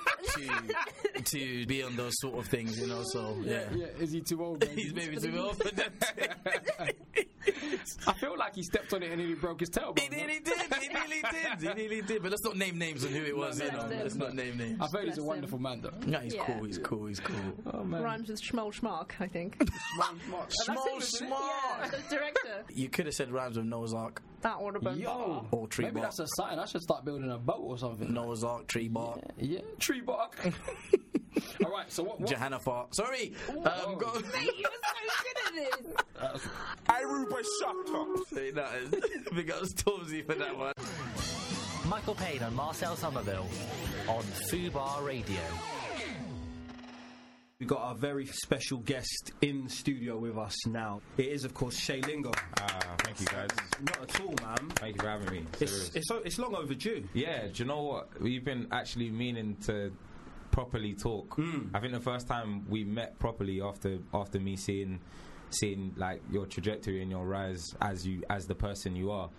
to be on those sort of things, So yeah. Is he too old? He's maybe too old for that. I feel like he stepped on it and he broke his tail. He nearly did. But let's not name names on who it was. Let's not name names. I've heard he's a wonderful man, though. Yeah, he's cool. Oh, man. Rhymes with Schmoll Schmark, I think. Schmoll Schmark. Yeah, the director. You could have said rhymes with Noah's Ark. That would have been. Or tree maybe bark. That's a sign. I should start building a boat or something. Noah's Ark, tree bark. Yeah, tree bark. All right, so what? Johanna Fart. Sorry. Mate, you were so good at this. I Ruba Shaka. Big up Stormzy for that one. Michael Payne and Marcel Somerville on Fubar Radio. We've got our very special guest in the studio with us now. It is, of course, Shay Lingo. Thank you, guys. Not at all, man. Thank you for having me. It's long overdue. Yeah, do you know what? We've been actually meaning to properly talk. I think the first time we met properly after me seeing like your trajectory and your rise as the person you are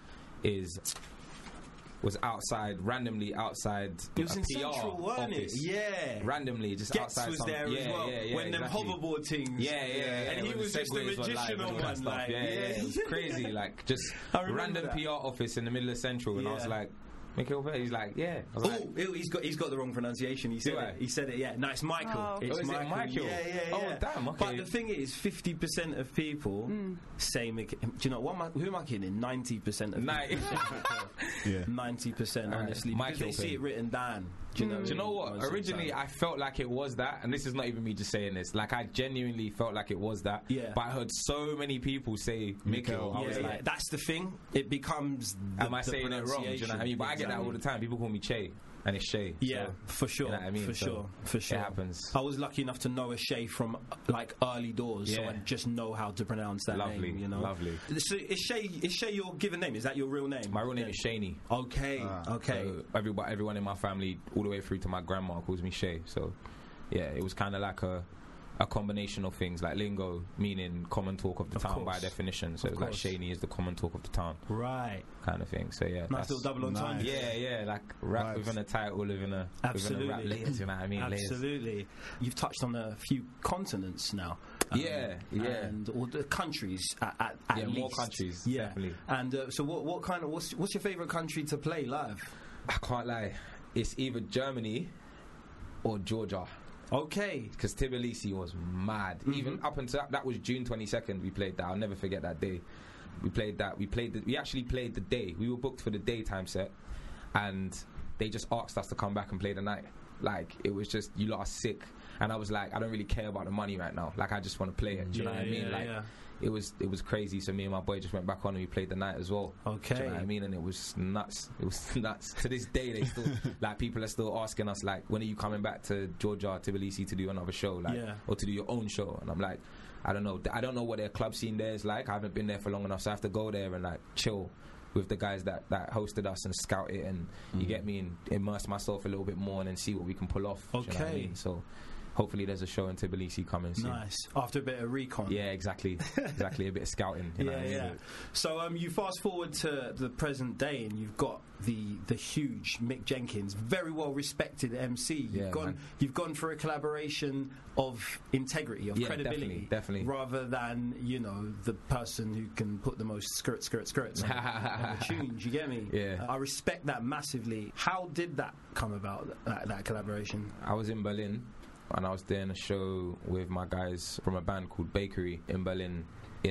was randomly outside. It was in PR Central, wasn't it? Yeah. Randomly, just Gets outside. Was there as well. When them hoverboard things. Yeah. And he was just a magician on one. Like, it was crazy. Like, just random PR office in the middle of Central, and I was like, Michael Payne. He's like, yeah. He's got the wrong pronunciation. He said it. He said it. Yeah. No, it's Michael. Oh. It's Michael. Yeah. Oh, damn. Okay. But the thing is, 50% of people say. Do you know what? Who am I kidding? 90% of people. 90%, honestly, because they see it written down. Do you know what? Originally, I felt like it was that, and this is not even me just saying this. Like, I genuinely felt like it was that. Yeah. But I heard so many people say Mikhail. I was like, that's the thing. It becomes. Am I saying it wrong? Do you know what I mean? But I get that all the time. People call me Che, and it's Shay. Yeah, for sure. You know what I mean? For sure. It happens. I was lucky enough to know a Shay from like early doors, so I just know how to pronounce that name. You know, lovely. So is Shay your given name? Is that your real name? My real name is Shaney. Okay. So everyone in my family, all the way through to my grandma, calls me Shay. So yeah, it was kind of like a combination of things, like lingo meaning common talk of the town by definition. So it's like Shaney is the common talk of the town, right? Kind of thing. So yeah, nice little double entendre. Yeah, like rap within a title, within a rap layers. You know what I mean? Absolutely. Layers. You've touched on a few continents now. And all the countries at least. More countries. Yeah, definitely. And so what's your favourite country to play live? I can't lie. It's either Germany or Georgia. Okay. Because Tbilisi was mad. Even up until that was June 22nd we played that. I'll never forget that day. We played that. We actually played the day. We were booked for the daytime set, and they just asked us to come back and play the night. Like, it was just, you lot are sick. And I was like, I don't really care about the money right now. Like, I just want to play it. Do you know what I mean? Like, it was crazy. So me and my boy just went back on and we played the night as well. Okay. Do you know what I mean? And it was nuts. It was nuts. To this day, they still like, people are still asking us, like, when are you coming back to Georgia, Tbilisi to do another show, like, or to do your own show? And I'm like, I don't know. I don't know what their club scene there is like. I haven't been there for long enough, so I have to go there and like chill with the guys that hosted us and scout it, and you get me, and immerse myself a little bit more and then see what we can pull off. Okay. Do you know what I mean? So hopefully there's a show in Tbilisi coming soon. Nice. After a bit of recon. Yeah, exactly. Exactly, a bit of scouting. You know what I mean? So you fast forward to the present day, and you've got the huge Mick Jenkins, very well respected MC. You've gone for a collaboration of integrity, of credibility, definitely. Rather than the person who can put the most skirts on the tunes. You get me? Yeah. I respect that massively. How did that come about? That collaboration? I was in Berlin, and I was doing a show with my guys from a band called Bakery in Berlin.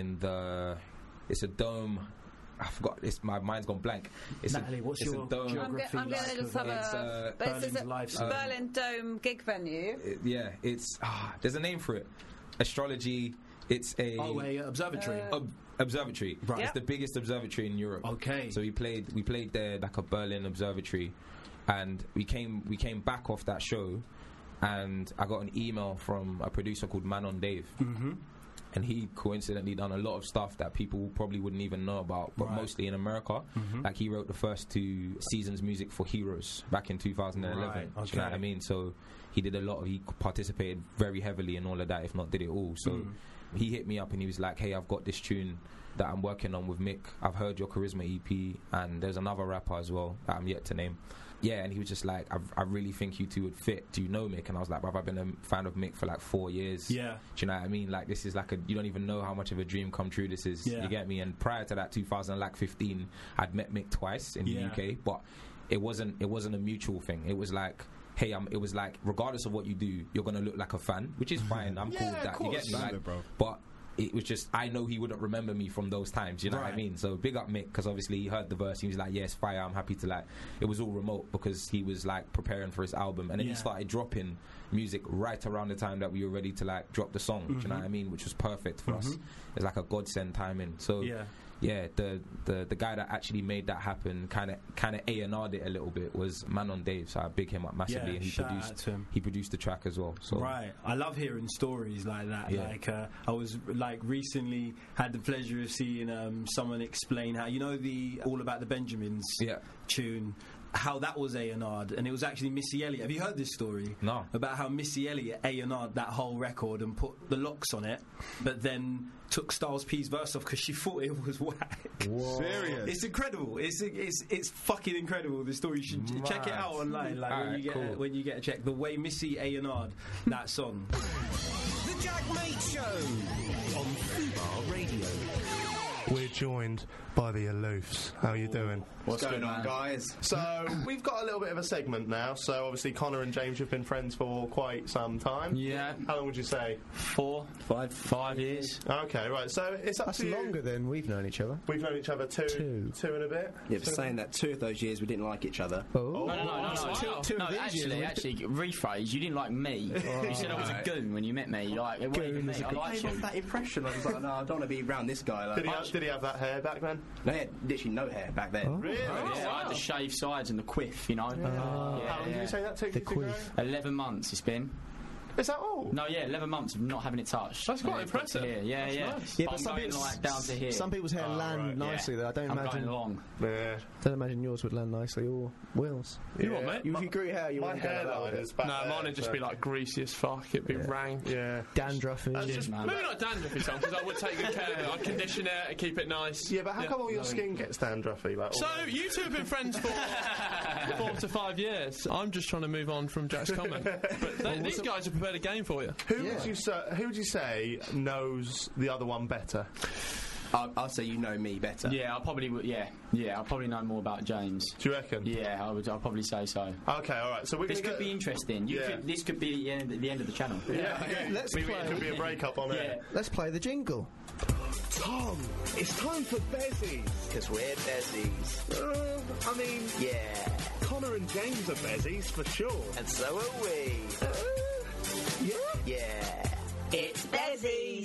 It's a dome. I forgot. My mind's gone blank. Natalie, what's your geography? I'm going to just have a Berlin Dome gig venue. It's there's a name for it. Astrology. It's a observatory. Observatory. Right. It's the biggest observatory in Europe. Okay. So we played there, like a Berlin observatory, and we came back off that show, and I got an email from a producer called Manon Dave. Mm-hmm. And he coincidentally done a lot of stuff that people probably wouldn't even know about, but mostly in America. Mm-hmm. Like he wrote the first 2 seasons music for Heroes back in 2011. Right, okay. Do you know what I mean? So he did he participated very heavily in all of that, if not did it all. So he hit me up and he was like, hey, I've got this tune that I'm working on with Mick. I've heard your Charisma EP, and there's another rapper as well that I'm yet to name. Yeah, and he was just like, I really think you two would fit. Do you know Mick? And I was like, bruv, I've been a fan of Mick for like 4 years. Yeah. Do you know what I mean? Like, this is like you don't even know how much of a dream come true this is. Yeah. You get me? And prior to that, 2015, I'd met Mick twice in the UK, but it wasn't a mutual thing. It was like, hey, it was like, regardless of what you do, you're going to look like a fan, which is fine. I'm cool with that. You get me? Like, bro. But it was just, I know he wouldn't remember me from those times, you know what I mean? So big up Mick, because obviously he heard the verse, he was like, yes, fire, I'm happy to, like, it was all remote because he was like preparing for his album, and then he started dropping music right around the time that we were ready to like drop the song, do you know what I mean? Which was perfect for us. It's like a godsend timing. So the guy that actually made that happen, kind of A&R'd it a little bit, was Manon Dave. So I big him up massively, and he produced the track as well. So right, I love hearing stories like that. Yeah. Like I was like recently had the pleasure of seeing someone explain how the All About the Benjamins tune. How that was A&R'd, and it was actually Missy Elliott. Have you heard this story? No. About how Missy Elliott A&R'd that whole record and put the locks on it, but then took Styles P's verse off because she thought it was whack. Whoa. Serious? It's incredible. It's fucking incredible. The story, you should check it out online. Like when you get a check, the way Missy A&R'd that song. The Jack Mate Show on Fubar Radio. We're joined by the Aloofs. How are you doing? What's going on, guys? So, we've got a little bit of a segment now. So, obviously, Connor and James have been friends for quite some time. Yeah. How long would you say? 5 years. Okay, right. So, it's up to you. That's longer than we've known each other. We've known each other two and a bit. Yeah, but saying that 2 of those years we didn't like each other. Oh. No. Two of these actually, rephrase. You didn't like me. Oh. You said I was a goon when you met me. Like, it wasn't even me. I liked you. That impression. I was like, no, I don't want to be around this guy. Like, did he have that hair back then? No, he had literally no hair back then. Oh. Really? Yeah, I had the shaved sides and the quiff, you know. How long did you say that took? The quiff. 11 months it's been. Is that all? No, 11 months of not having it touched. That's quite impressive. Yeah. Nice. Yeah, but I'm going like down to here. Some people's hair land nicely though. I don't imagine. I'm going long. Yeah. Don't imagine yours would land nicely, or Will's. You what, mate? If you grew hair, you wouldn't get that is back. No, mine would just be like greasy as fuck. It'd be rank. Yeah. Dandruffy. Maybe not dandruffy, Tom, because I would take good care. I'd condition it and keep it nice. Yeah, but how come all your skin gets dandruffy? Like, so you two have been friends for 4 to 5 years. I'm just trying to move on from Jack's comment. But these guys have prepared a game for you. Who would you say knows the other one better? I'll say you know me better. Yeah, I probably would. Yeah, I'll probably know more about James. Do you reckon? Yeah, I'll probably say so. Okay, all right. So this could be interesting. This could be the end of the channel. Yeah. Let's play. It could be a breakup on it. Let's play the jingle. Tom, it's time for Bezies. Because we're Bezies. Yeah. Connor and James are Bezies for sure. And so are we. Yeah. It's Bezies.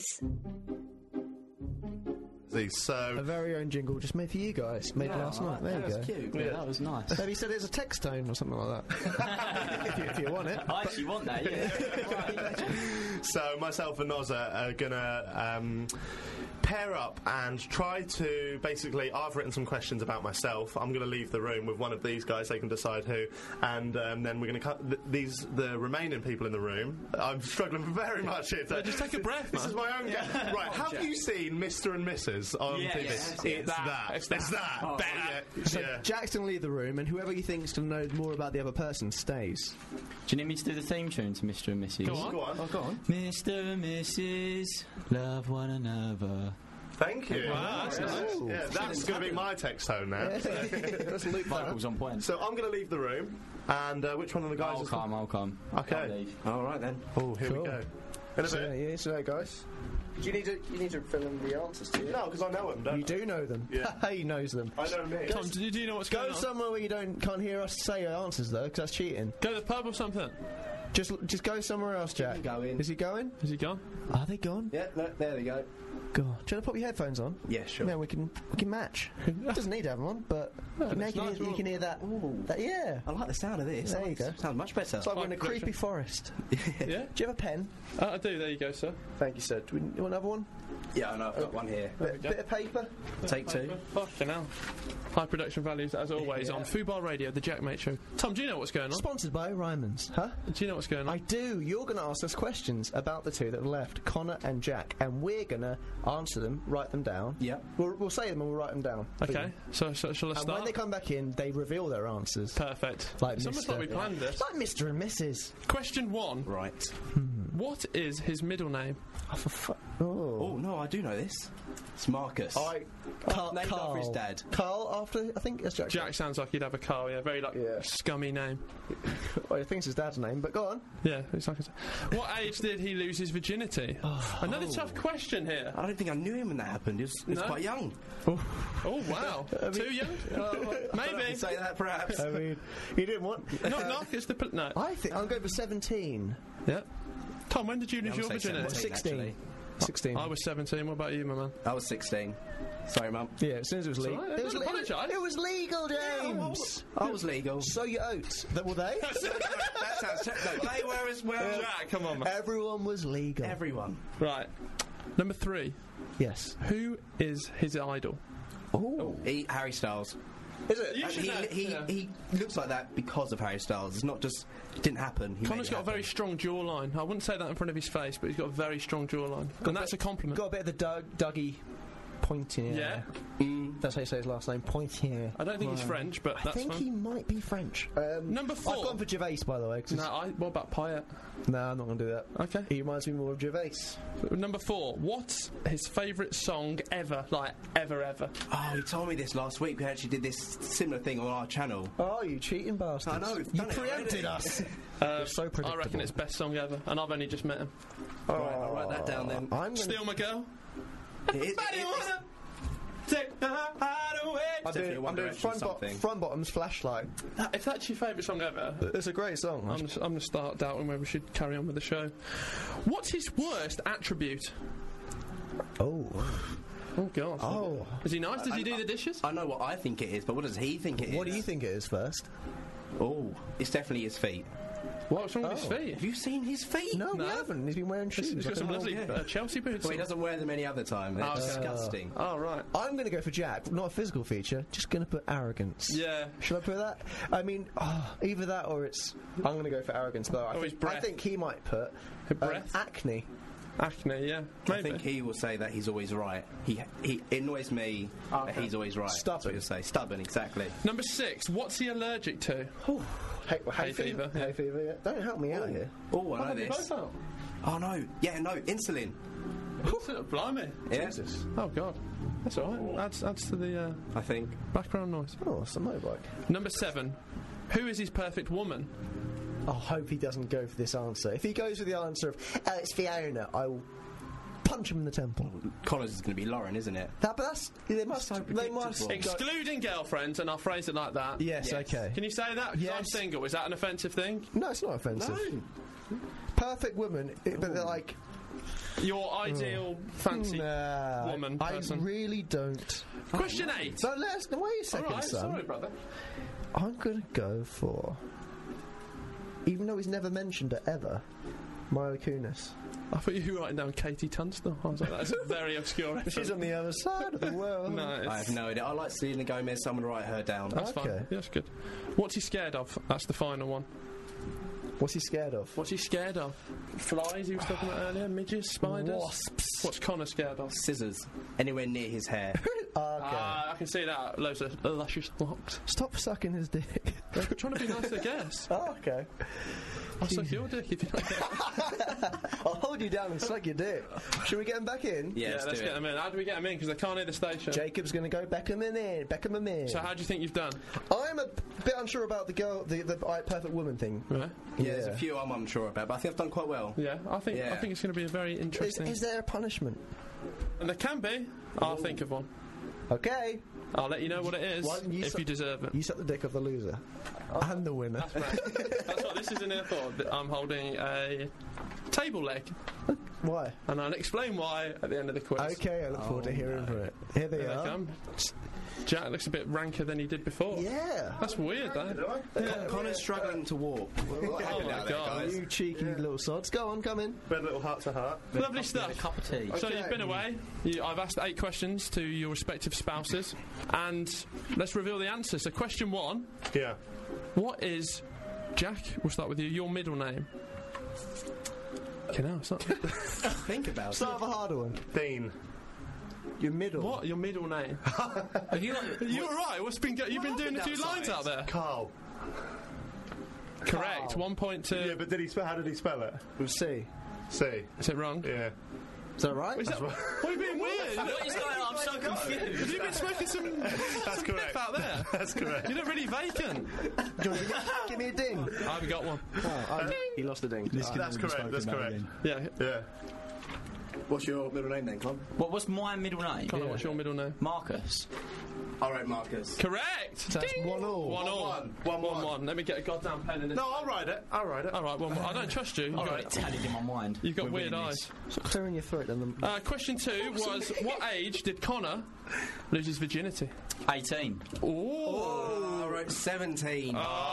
So a very own jingle just made for you guys, made last night. There you go. Cute. Yeah, that was nice. Maybe said it's a text tone or something like that. if you want it. I actually want that. Yeah. So myself and Nozza are gonna pair up and try to basically. I've written some questions about myself. I'm gonna leave the room with one of these guys. They can decide who, and then we're gonna cut the remaining people in the room. I'm struggling very much here. Just take a breath. This is my own game. Right? Have you seen Mr. and Mrs. on TV? It's that. Better. So Jack's going to leave the room, and whoever you think's going to know more about the other person stays. Do you need me to do the theme tune to Mr. and Mrs.? Go on. Oh, go on. Mr. and Mrs. love one another. Thank you. Wow, that's nice. Yeah, that's going to be my text tone now. Let's loop vocals on point. So I'm going to leave the room, and which one of the guys? I'll come. Okay. All right then. Oh, here we go. In a bit. So guys. Do you need to fill in the answers to you? No, because I know them. Don't you do know them. Yeah. He knows them. I know me. Tom, do you know what's going on? Go somewhere where you can't hear us say our answers though, because that's cheating. Go to the pub or something. Just go somewhere else, Jack. Is he going? Is he gone? Are they gone? Yeah, no, there they go. God. Do you want to put your headphones on? Yeah, sure. Yeah, we can match. Doesn't need to have them on, but you can hear that. That. Yeah. I like the sound of this. There you go. Sounds much better. It's like we're in a creepy forest. Yeah. Do you have a pen? I do. There you go, sir. Thank you, sir. Do you want another one? Yeah, I know. I've got one here. Bit of paper. Take two. Fucking hell. High production values, as always, on Fubar Radio, the Jack Mate Show. Tom, do you know what's going on? Sponsored by Ryman's. Huh? Do you know what's going on? I do. You're going to ask us questions about the two that have left, Connor and Jack, and we're going to answer them, write them down. Yeah. We'll say them and we'll write them down. Okay. So shall I start? And when they come back in, they reveal their ansors. Perfect. Like it's almost like we planned this. Like Mr. and Mrs. Question 1. Right. What is his middle name? Oh, no, I do know this. It's Marcus. Named after his dad. Carl, after, I think, that's Jack. Jack sounds like he'd have a Carl, yeah. Very, scummy name. Well, I think it's his dad's name, but go on. Yeah, it's like what age did he lose his virginity? Another tough question here. I don't think I knew him when that happened. He was quite young. Oh, wow. Too young? Maybe. Say that, perhaps. I mean, he didn't want... Knock, it's the... No. I think I'm going for 17. Yeah. Tom, when did you lose your virginity? 16. 16. I was 17. What about you, my man? I was 16. Sorry, Mum. Yeah, as soon as it was legal. Right, It was legal, James. I was legal. So your oats. Were they? That sounds... No, they were as well. Jack, come on, man. Everyone was legal. Everyone. Right. Number 3. Yes. Who is his idol? Harry Styles. Is it? He looks like that because of Harry Styles. It's not just... It didn't happen. Connor's got a very strong jawline. I wouldn't say that in front of his face, but he's got a very strong jawline. And that's a compliment. Got a bit of the Dougie pointing. Yeah. That's how you say his last name. Pointier. I don't think he's French, but that's fine. I think he might be French. Number 4. I've gone for Gervais, by the way. What about Payet? No, I'm not going to do that. Okay. He reminds me more of Gervais. Number 4. What's his favourite song ever? Like, ever? Oh, he told me this last week. We actually did this similar thing on our channel. Oh, you cheating bastards. I know. You preempted us. So predictable. I reckon it's best song ever, and I've only just met him. Right, I'll write that down then. Steal My Girl. Everybody wanna take my heart away. I'm doing front bottoms flashlight. If that's your favourite song ever, it's a great song. I'm going to start doubting whether we should carry on with the show. What's his worst attribute? Oh God. Oh. Is he nice? Does he do the dishes? I know what I think it is, but what does he think it is? What do you think it is first? Oh, it's definitely his feet. What's wrong with his feet? Have you seen his feet? No, we haven't. He's been wearing shoes. He's got some lovely Chelsea boots. Well, he doesn't wear them any other time. They're disgusting. Oh, right. I'm going to go for Jack. Not a physical feature. Just going to put arrogance. Yeah. Should I put that? I mean, either that or it's... I'm going to go for arrogance, though. I think he might put... acne. Acne, yeah. Maybe. I think he will say that he's always right. He annoys me that he's always right. Stubborn. That's what he'll say. Stubborn, exactly. Number 6. What's he allergic to? Hay fever. Hay fever, yeah. Don't help me out here. Oh, I know this. Oh, no. Yeah, no. Insulin. Blimey. Yeah. Jesus. Oh, God. That's all right. Adds to the... I think. Background noise. Oh, it's a motorbike. Number 7. Who is his perfect woman? I hope he doesn't go for this answer. If he goes with the answer of, it's Fiona, I will punch him in the temple. Connor's is going to be Lauren, isn't it? They must. Excluding girlfriends, and I'll phrase it like that. Yes, okay. Can you say that? Because I'm single. Is that an offensive thing? No, it's not offensive. No. Perfect woman, but they're like... Your ideal fancy woman person. I really don't. Question 8. So wait a second, right, son. Sorry, brother. I'm going to go for... Even though he's never mentioned it ever, Mila Kunis. I thought you were writing down Katie Tunstall. I was like, that's a very obscure reference. She's on the other side of the world. Nice. I have no idea. I like Selena Gomez, so I'm going to write her down. That's fine. Yeah, that's good. What's he scared of? That's the final one. What's he scared of? What's he scared of? Flies he was talking about earlier? Midges? Spiders? Wasps. What's Connor scared of? Scissors. Anywhere near his hair. I can see that. Loads of luscious locks. Stop sucking his dick. I'm trying to be nice to guess. Oh, okay. I'll suck your dick if you don't. I'll hold you down and suck your dick. Should we get them back in? Yeah, let's get them in. How do we get them in? Because they can't hear the station. Jacob's going to go Beckham in. Beckham in. So how do you think you've done? I'm a bit unsure about the girl, the perfect woman thing. Right. Yeah, there's a few I'm unsure about, but I think I've done quite well. Yeah, I think it's going to be a very interesting. Is there a punishment? And there can be. I'll think of one. Okay. I'll let you know what it is if you deserve it. You suck the dick of the loser. And the winner. That's right. That's what this is in here for. I'm holding a table leg. Why? And I'll explain why at the end of the quiz. Okay, I look forward to hearing from it. Here they are. Come. Jack looks a bit ranker than he did before. Yeah. That's weird, though. Connor's struggling to walk. Oh my God. You cheeky little sods. Go on, come in. Red little heart to heart. Lovely stuff. A cup of tea. So you've been away. I've asked 8 questions to your respective spouses. And let's reveal the answer. So question 1. Yeah. What is, Jack, we'll start with you, your middle name? Okay, now it's not. Think about it. Start with a harder one. Dean. Your middle. What? Your middle name? Are you alright? You've been doing a few lines out there. Carl. Correct. 1 point to. Yeah, but how did he spell it? With C. C. Is it wrong? Yeah. Is that right? What are you being weird? What is going on? I'm so confused. Have you been smoking some correct. out there? That's correct. You look really vacant. Give me a ding. I haven't got one. He lost a ding. That's correct. That's correct. Yeah. Yeah. What's your middle name then, Con? What's my middle name? Connor, what's your middle name? Marcus. All right, Marcus. Correct. So that's 1-1. 1-1. Let me get a goddamn pen in this. No, I'll write it. All right, 1-1. I don't trust you. I've got it tallied in my mind. You've got weird eyes. Stop clearing your throat. Question 2 was, what age did Connor lose his virginity? 18. All right, 17.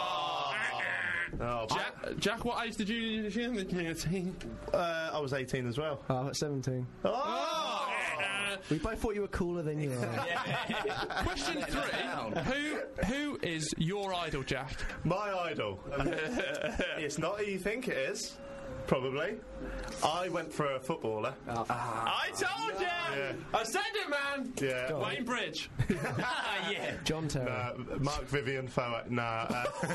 Jack, what age did you lose your virginity? I was 18 as well. Oh, at 17. We both thought you were cooler than you are. Question 3. Who is your idol, Jack? My idol. It's not who you think it is. Probably. I went for a footballer. I told you! Yeah. I said it, man! Yeah. Wayne Bridge. Yeah. John Terry. Mark Vivian Foat. Nah.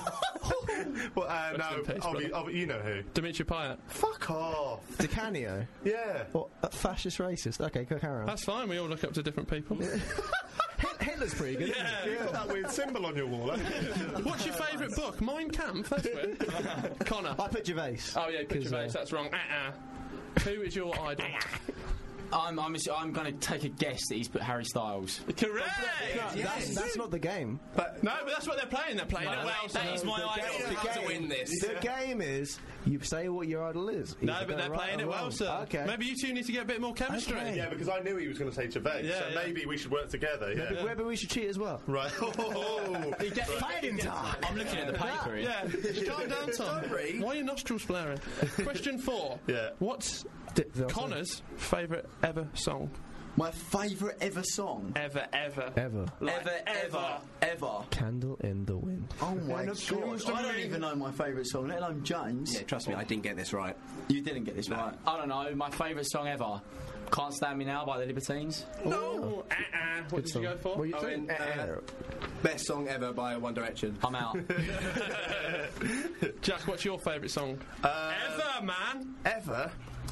No, you know who. Dimitri Payet. Fuck off. Di Canio? Yeah. What? Fascist racist? Okay, go carry on. That's fine, we all look up to different people. Hitler's pretty good. Yeah. You got that weird symbol on your wall, eh? What's your favourite book? Mein Kampf? That's weird. Connor. I put Gervais. Oh, yeah, put Gervais. That's wrong. Who is your idol? I'm going to take a guess that he's put Harry Styles. Correct! That's not the game. But that's what they're playing. They're playing it well. That is my idol. To win this. The game is you say what your idol is. No, but they're playing it well, sir. Okay. Maybe you two need to get a bit more chemistry. Okay. Yeah, because I knew he was going to say Gervais, so maybe we should work together. Yeah. Maybe we should cheat as well. Right. Fighting time. I'm looking at the paper here. Yeah. Calm down, Tom. Why are your nostrils flaring? Question 4. Yeah. What's Connor's favourite ever song? My favourite ever song? Ever. Candle in the Wind. Oh my god. I don't even know my favourite song, let alone James. Yeah, trust me, I didn't get this right. You didn't get this right. I don't know. My favourite song ever. Can't Stand Me Now by the Libertines. No. What did you go for? What are you saying? Best song ever by One Direction. I'm out. Jack, what's your favourite song? Ever, man. Ever?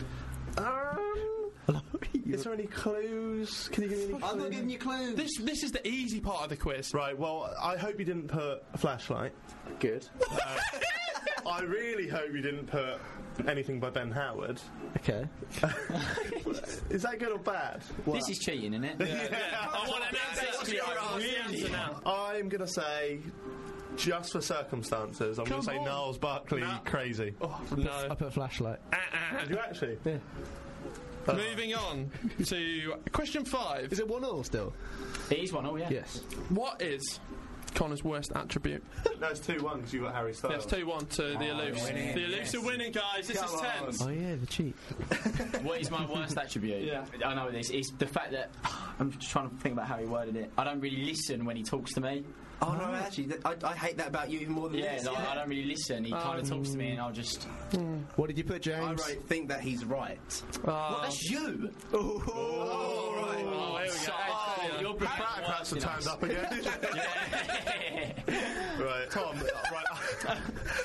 Is there any clues? Can you give me any clues? I'm not giving you clues. This is the easy part of the quiz. Right, well, I hope you didn't put a flashlight. Good. I really hope you didn't put anything by Ben Howard. Okay. Is that good or bad? This is cheating, isn't it? Yeah. I want an answer. I'm going to say, just for circumstances, I'm going to say Niles Barkley Crazy. Oh, no. I put a flashlight. Did you actually? Yeah. Moving on to question 5. Is it 1-1 still? It is 1-1, yeah. Yes. What is Connor's worst attribute? No, it's 2-1 because you got Harry Styles. Yeah, it's 2-1 to the Aloofs. The Aloofs are winning, guys. This is tense. Oh yeah, the cheat. What is my worst attribute? Yeah. I know this. It's the fact that I'm just trying to think about how he worded it. I don't really listen when he talks to me. Oh no, actually, I hate that about you even more than this. Like, I don't really listen. He kind of talks to me, and I'll just. What did you put, James? I think that he's right. Well, that's you. Oh, right. Oh, here we go. You're perhaps have turned up again. Right, Tom. Right.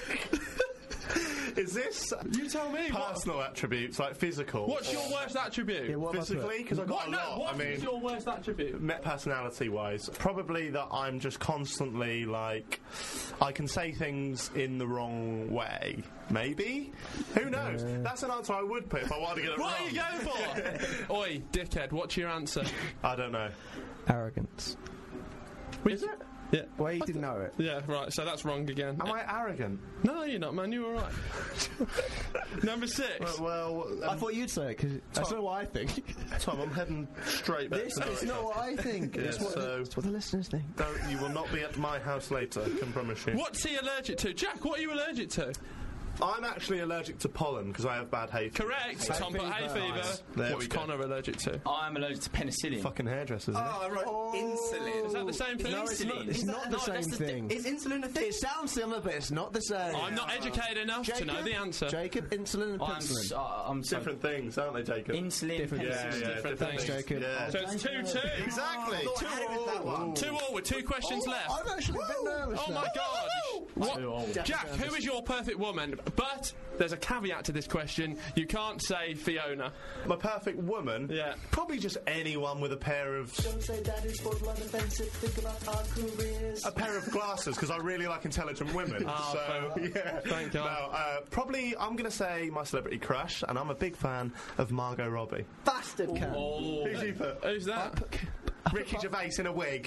Is this? You tell me. Personal attributes, like physical. What's your worst attribute? Yeah, physically, because I've got a lot. What is your worst attribute? Personality-wise, probably that I'm just constantly like, I can say things in the wrong way. Maybe. Who knows? That's an answer I would put if I wanted to get it wrong. What are you going for? Oi, dickhead. What's your answer? I don't know. Arrogance. Is it? Yeah. Well, you didn't know it. Yeah, right, so that's wrong again. Am I arrogant? No, you're not, man. You were right. Number 6. Well I thought you'd say it, because that's not what I think. Tom, I'm heading straight back This to is not what I think. Yeah, it's what the listeners think. You will not be at my house later, I can promise you. What's he allergic to? Jack, what are you allergic to? I'm actually allergic to pollen because I have bad hay fever. Correct. Tom put hay fever. Nice. What's Connor allergic to? I'm allergic to penicillin. Fucking hairdressers. Oh, right. Insulin. Is that the same thing? No, it's not the same thing. Is insulin a thing? It sounds similar, but it's not the same. I'm not educated enough to know the answer. Jacob, insulin and penicillin. I'm different things, aren't they, Jacob? Insulin, different different things. Jacob. Yeah. So it's 2-2. Exactly. 2-2 with 2 questions left. I'm actually a bit nervous. Oh my god! What? Jack, who is your perfect woman? But there's a caveat to this question. You can't say Fiona. My perfect woman? Yeah. Probably just anyone with a pair of... Don't say daddy's borderline offensive. Think about our careers. A pair of glasses, because I really like intelligent women. Yeah. Thank God. No, probably, I'm going to say my celebrity crush, and I'm a big fan of Margot Robbie. Bastard cat. Oh. Who's you put? Who's that? Ricky Gervais in a wig.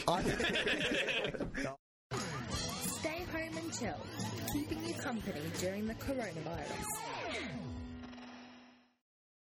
Stay home and chill, keeping you company during the coronavirus.